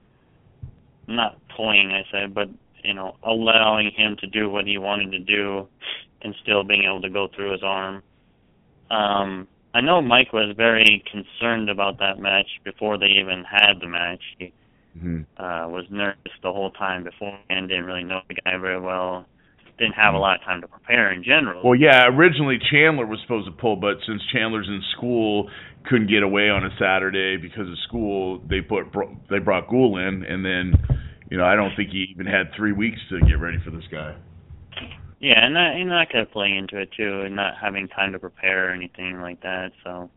not toying, I say, but you know, allowing him to do what he wanted to do, and still being able to go through his arm. Um, I know Mike was very concerned about that match before they even had the match. He mm-hmm. uh, was nervous the whole time beforehand, didn't really know the guy very well, didn't have a lot of time to prepare in general. Well, yeah, originally Chandler was supposed to pull, but since Chandler's in school, couldn't get away on a Saturday because of school, they put they brought Ghoul in, and then, you know, I don't think he even had three weeks to get ready for this guy. Yeah, and that, and that could play into it, too, and not having time to prepare or anything like that. So,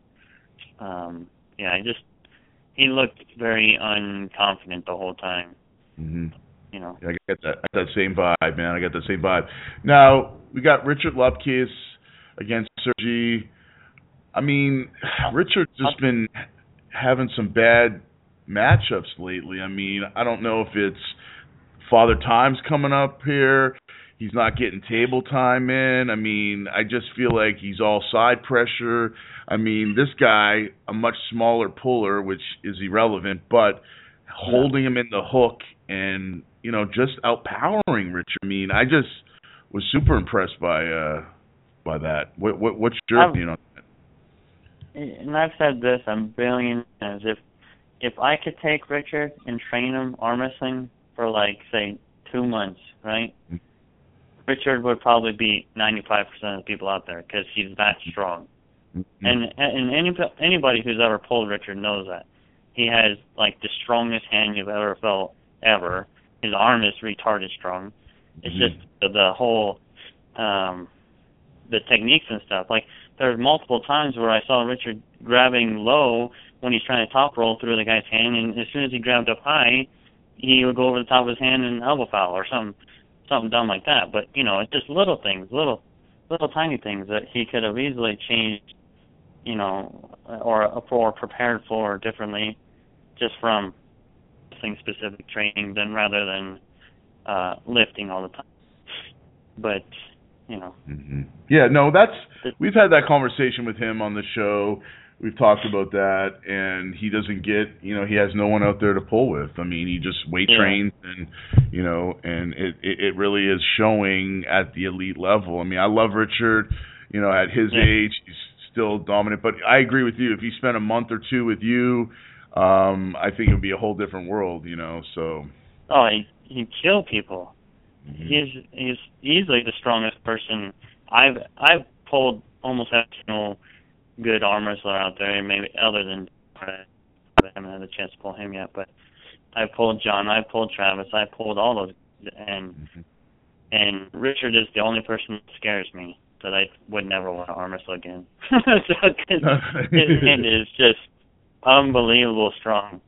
um, yeah, I just, he looked very unconfident the whole time. Mm-hmm. You know. Yeah, I get that, that same vibe, man. I got that same vibe. Now, we got Richard Lupkis against Sergey. I mean, Richard's just been having some bad matchups lately. I mean, I don't know if it's Father Time's coming up here. He's not getting table time in. I mean, I just feel like he's all side pressure. I mean, this guy, a much smaller puller, which is irrelevant, but holding him in the hook and, you know, just outpowering Richard. I mean, I just was super impressed by uh, by that. What, what what's your I've, opinion on that? And I've said this a billion times. If if I could take Richard and train him arm wrestling for like say two months, right? Mm-hmm. Richard would probably beat ninety-five percent of the people out there because he's that strong. Mm-hmm. And and any, anybody who's ever pulled Richard knows that. He has, like, the strongest hand you've ever felt, ever. His arm is retarded strong. It's mm-hmm. just the, the whole, um, the techniques and stuff. Like, there were multiple times where I saw Richard grabbing low when he's trying to top roll through the guy's hand, and as soon as he grabbed up high, he would go over the top of his hand and elbow foul or something. Something dumb like that, but you know, it's just little things, little, little tiny things that he could have easily changed, you know, or or prepared for differently, just from thing specific training, than rather than uh, lifting all the time. But you know, mm-hmm. yeah, no, that's we've had that conversation with him on the show. We've talked about that, and he doesn't get, you know, he has no one out there to pull with. I mean, he just weight yeah. trains, and, you know, and it, it, it really is showing at the elite level. I mean, I love Richard, you know, at his yeah. age, he's still dominant. But I agree with you. If he spent a month or two with you, um, I think it would be a whole different world, you know, so. Oh, he, he'd kill people. Mm-hmm. He's he's easily the strongest person. I've, I've pulled almost every single good arm wrestler out there, maybe other than I haven't had a chance to pull him yet, but I pulled John, I pulled Travis, I pulled all those, and mm-hmm. and Richard is the only person that scares me that I would never want to arm wrestle again. So, his hand is just unbelievable strong,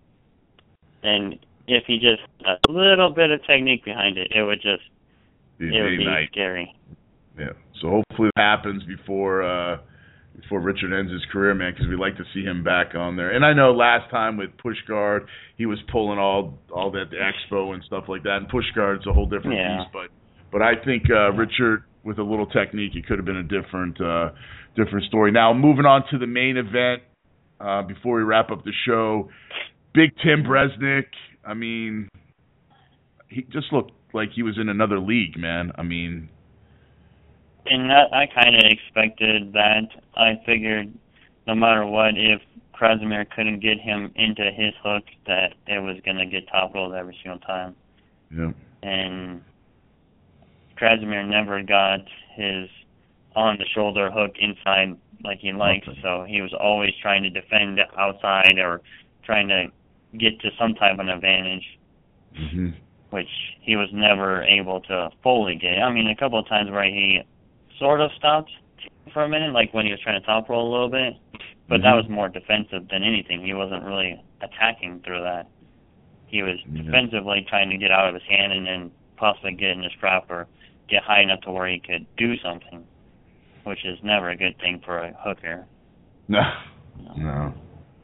and if he just a little bit of technique behind it, it would just it, it would be night. Scary. Yeah. So hopefully it happens before. Uh, Before Richard ends his career, man, because we'd like to see him back on there. And I know last time with Pushguard, he was pulling all all that the expo and stuff like that. And Pushguard's a whole different yeah. beast. But but I think uh, Richard, with a little technique, it could have been a different uh, different story. Now moving on to the main event. Uh, before we wrap up the show, Big Tim Bresnik. I mean, he just looked like he was in another league, man. I mean. And that, I kind of expected that. I figured no matter what, if Krasimir couldn't get him into his hook, that it was going to get top rolled every single time. Yeah. And Krasimir never got his on-the-shoulder hook inside like he likes, okay. so he was always trying to defend outside or trying to get to some type of an advantage, mm-hmm. which he was never able to fully get. I mean, a couple of times where he sort of stopped for a minute, like when he was trying to top roll a little bit, but mm-hmm. that was more defensive than anything. He wasn't really attacking through that. He was mm-hmm. defensively trying to get out of his hand and then possibly get in his strap or get high enough to where he could do something, which is never a good thing for a hooker. No, no. no.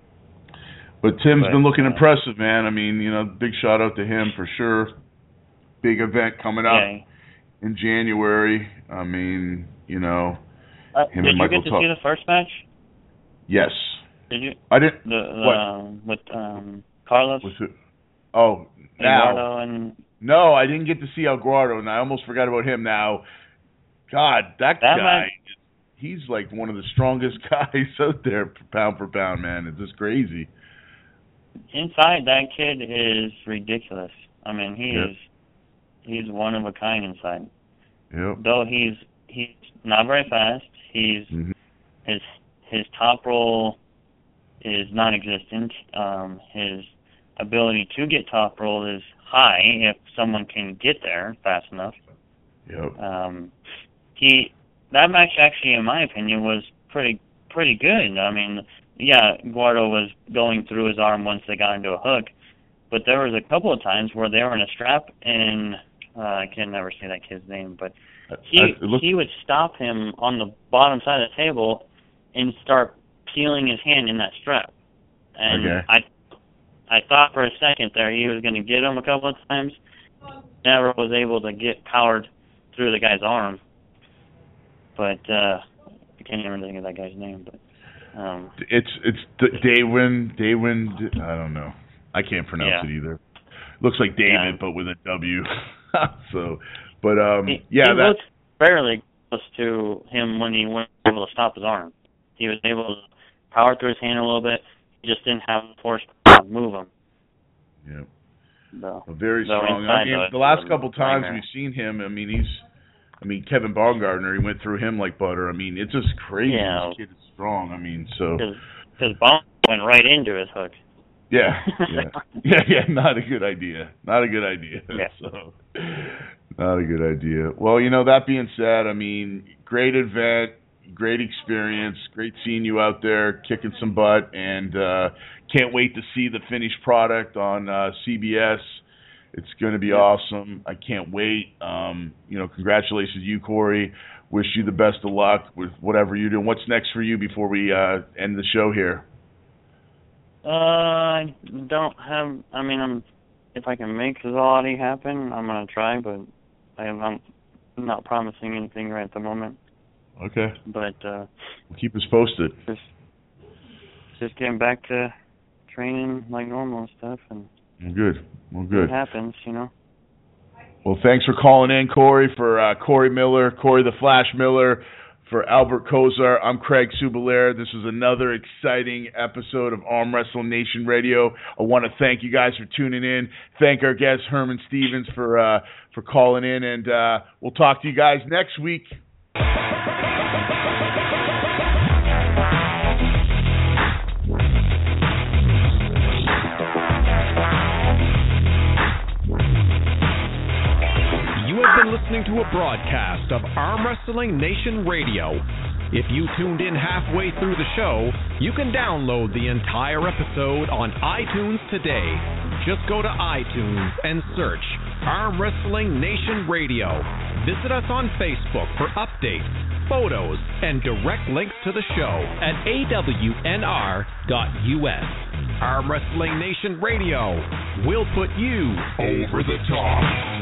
But Tim's but, been looking uh, impressive, man. I mean, you know, big shout out to him for sure. big event coming up yeah. in January. I mean, you know, uh, him did and you Michael get to Tuck. see the first match? Yes. Did you? I didn't. The, the what? Um, with um, Carlos. Was it? Oh, now. Eduardo and No, I didn't get to see Aguado, and I almost forgot about him. Now, God, that, that guy, match, he's like one of the strongest guys out there, pound for pound, man. It's just crazy. inside, that kid is ridiculous. I mean, he Yep. is he's one of a kind inside. Yep. Though he's he's not very fast. He's Mm-hmm. his his top roll is non-existent. Um, his ability to get top roll is high if someone can get there fast enough. Yep. Um, he that match actually, in my opinion, was pretty pretty good. I mean, yeah, Guardo was going through his arm once they got into a hook, but there was a couple of times where they were in a strap, and uh, I can never say that kid's name, but he I, look, he would stop him on the bottom side of the table and start peeling his hand in that strap. And Okay. I I thought for a second there he was going to get him a couple of times. Never was able to get powered through the guy's arm. But uh, I can't even think of that guy's name. But um, it's it's D- Daywin, Daywin, I don't know. I can't pronounce Yeah. it either. Looks like David, Yeah. but with a W. So, but um, he, yeah, he that looked fairly close to him when he was able to stop his arm. He was able to power through his hand a little bit. He just didn't have the force to move him. Yeah. So, very so strong. inside, I mean, though, the last it's couple a times nightmare. we've seen him, I mean, he's, I mean, Kevin Baumgartner, he went through him like butter. I mean, it's just crazy. Yeah. This kid is strong. I mean, so. Because Baum went right into his hook. Yeah, yeah, yeah, yeah. Not a good idea. Not a good idea. Yeah. So, not a good idea. Well, you know, that being said, I mean, great event, great experience, great seeing you out there kicking some butt, and uh, can't wait to see the finished product on uh, C B S. It's going to be awesome. I can't wait. Um, you know, congratulations to you, Corey. Wish you the best of luck with whatever you're doing. What's next for you before we uh, end the show here? Uh, I don't have. I mean, I'm. If I can make Zalati happen, I'm gonna try. But I am, I'm not promising anything right at the moment. Okay. But uh, Keep us posted. just just getting back to training like normal and stuff, and Well, good. Well, good. it happens, you know. Well, thanks for calling in, Corey. For uh, Corey Miller, Corey the Flash Miller, for Albert Kozar, I'm Craig Subalair. This is another exciting episode of Arm Wrestling Nation Radio. I want to thank you guys for tuning in. Thank our guest Herman Stevens for uh, for calling in, and uh, we'll talk to you guys next week. You have been listening to a broadcast of Arm Wrestling Nation Radio. If you tuned in halfway through the show, you can download the entire episode on iTunes today. Just go to iTunes and search Arm Wrestling Nation Radio. Visit us on Facebook for updates, photos, and direct links to the show at A W N R dot U S. Arm Wrestling Nation Radio will put you over the top.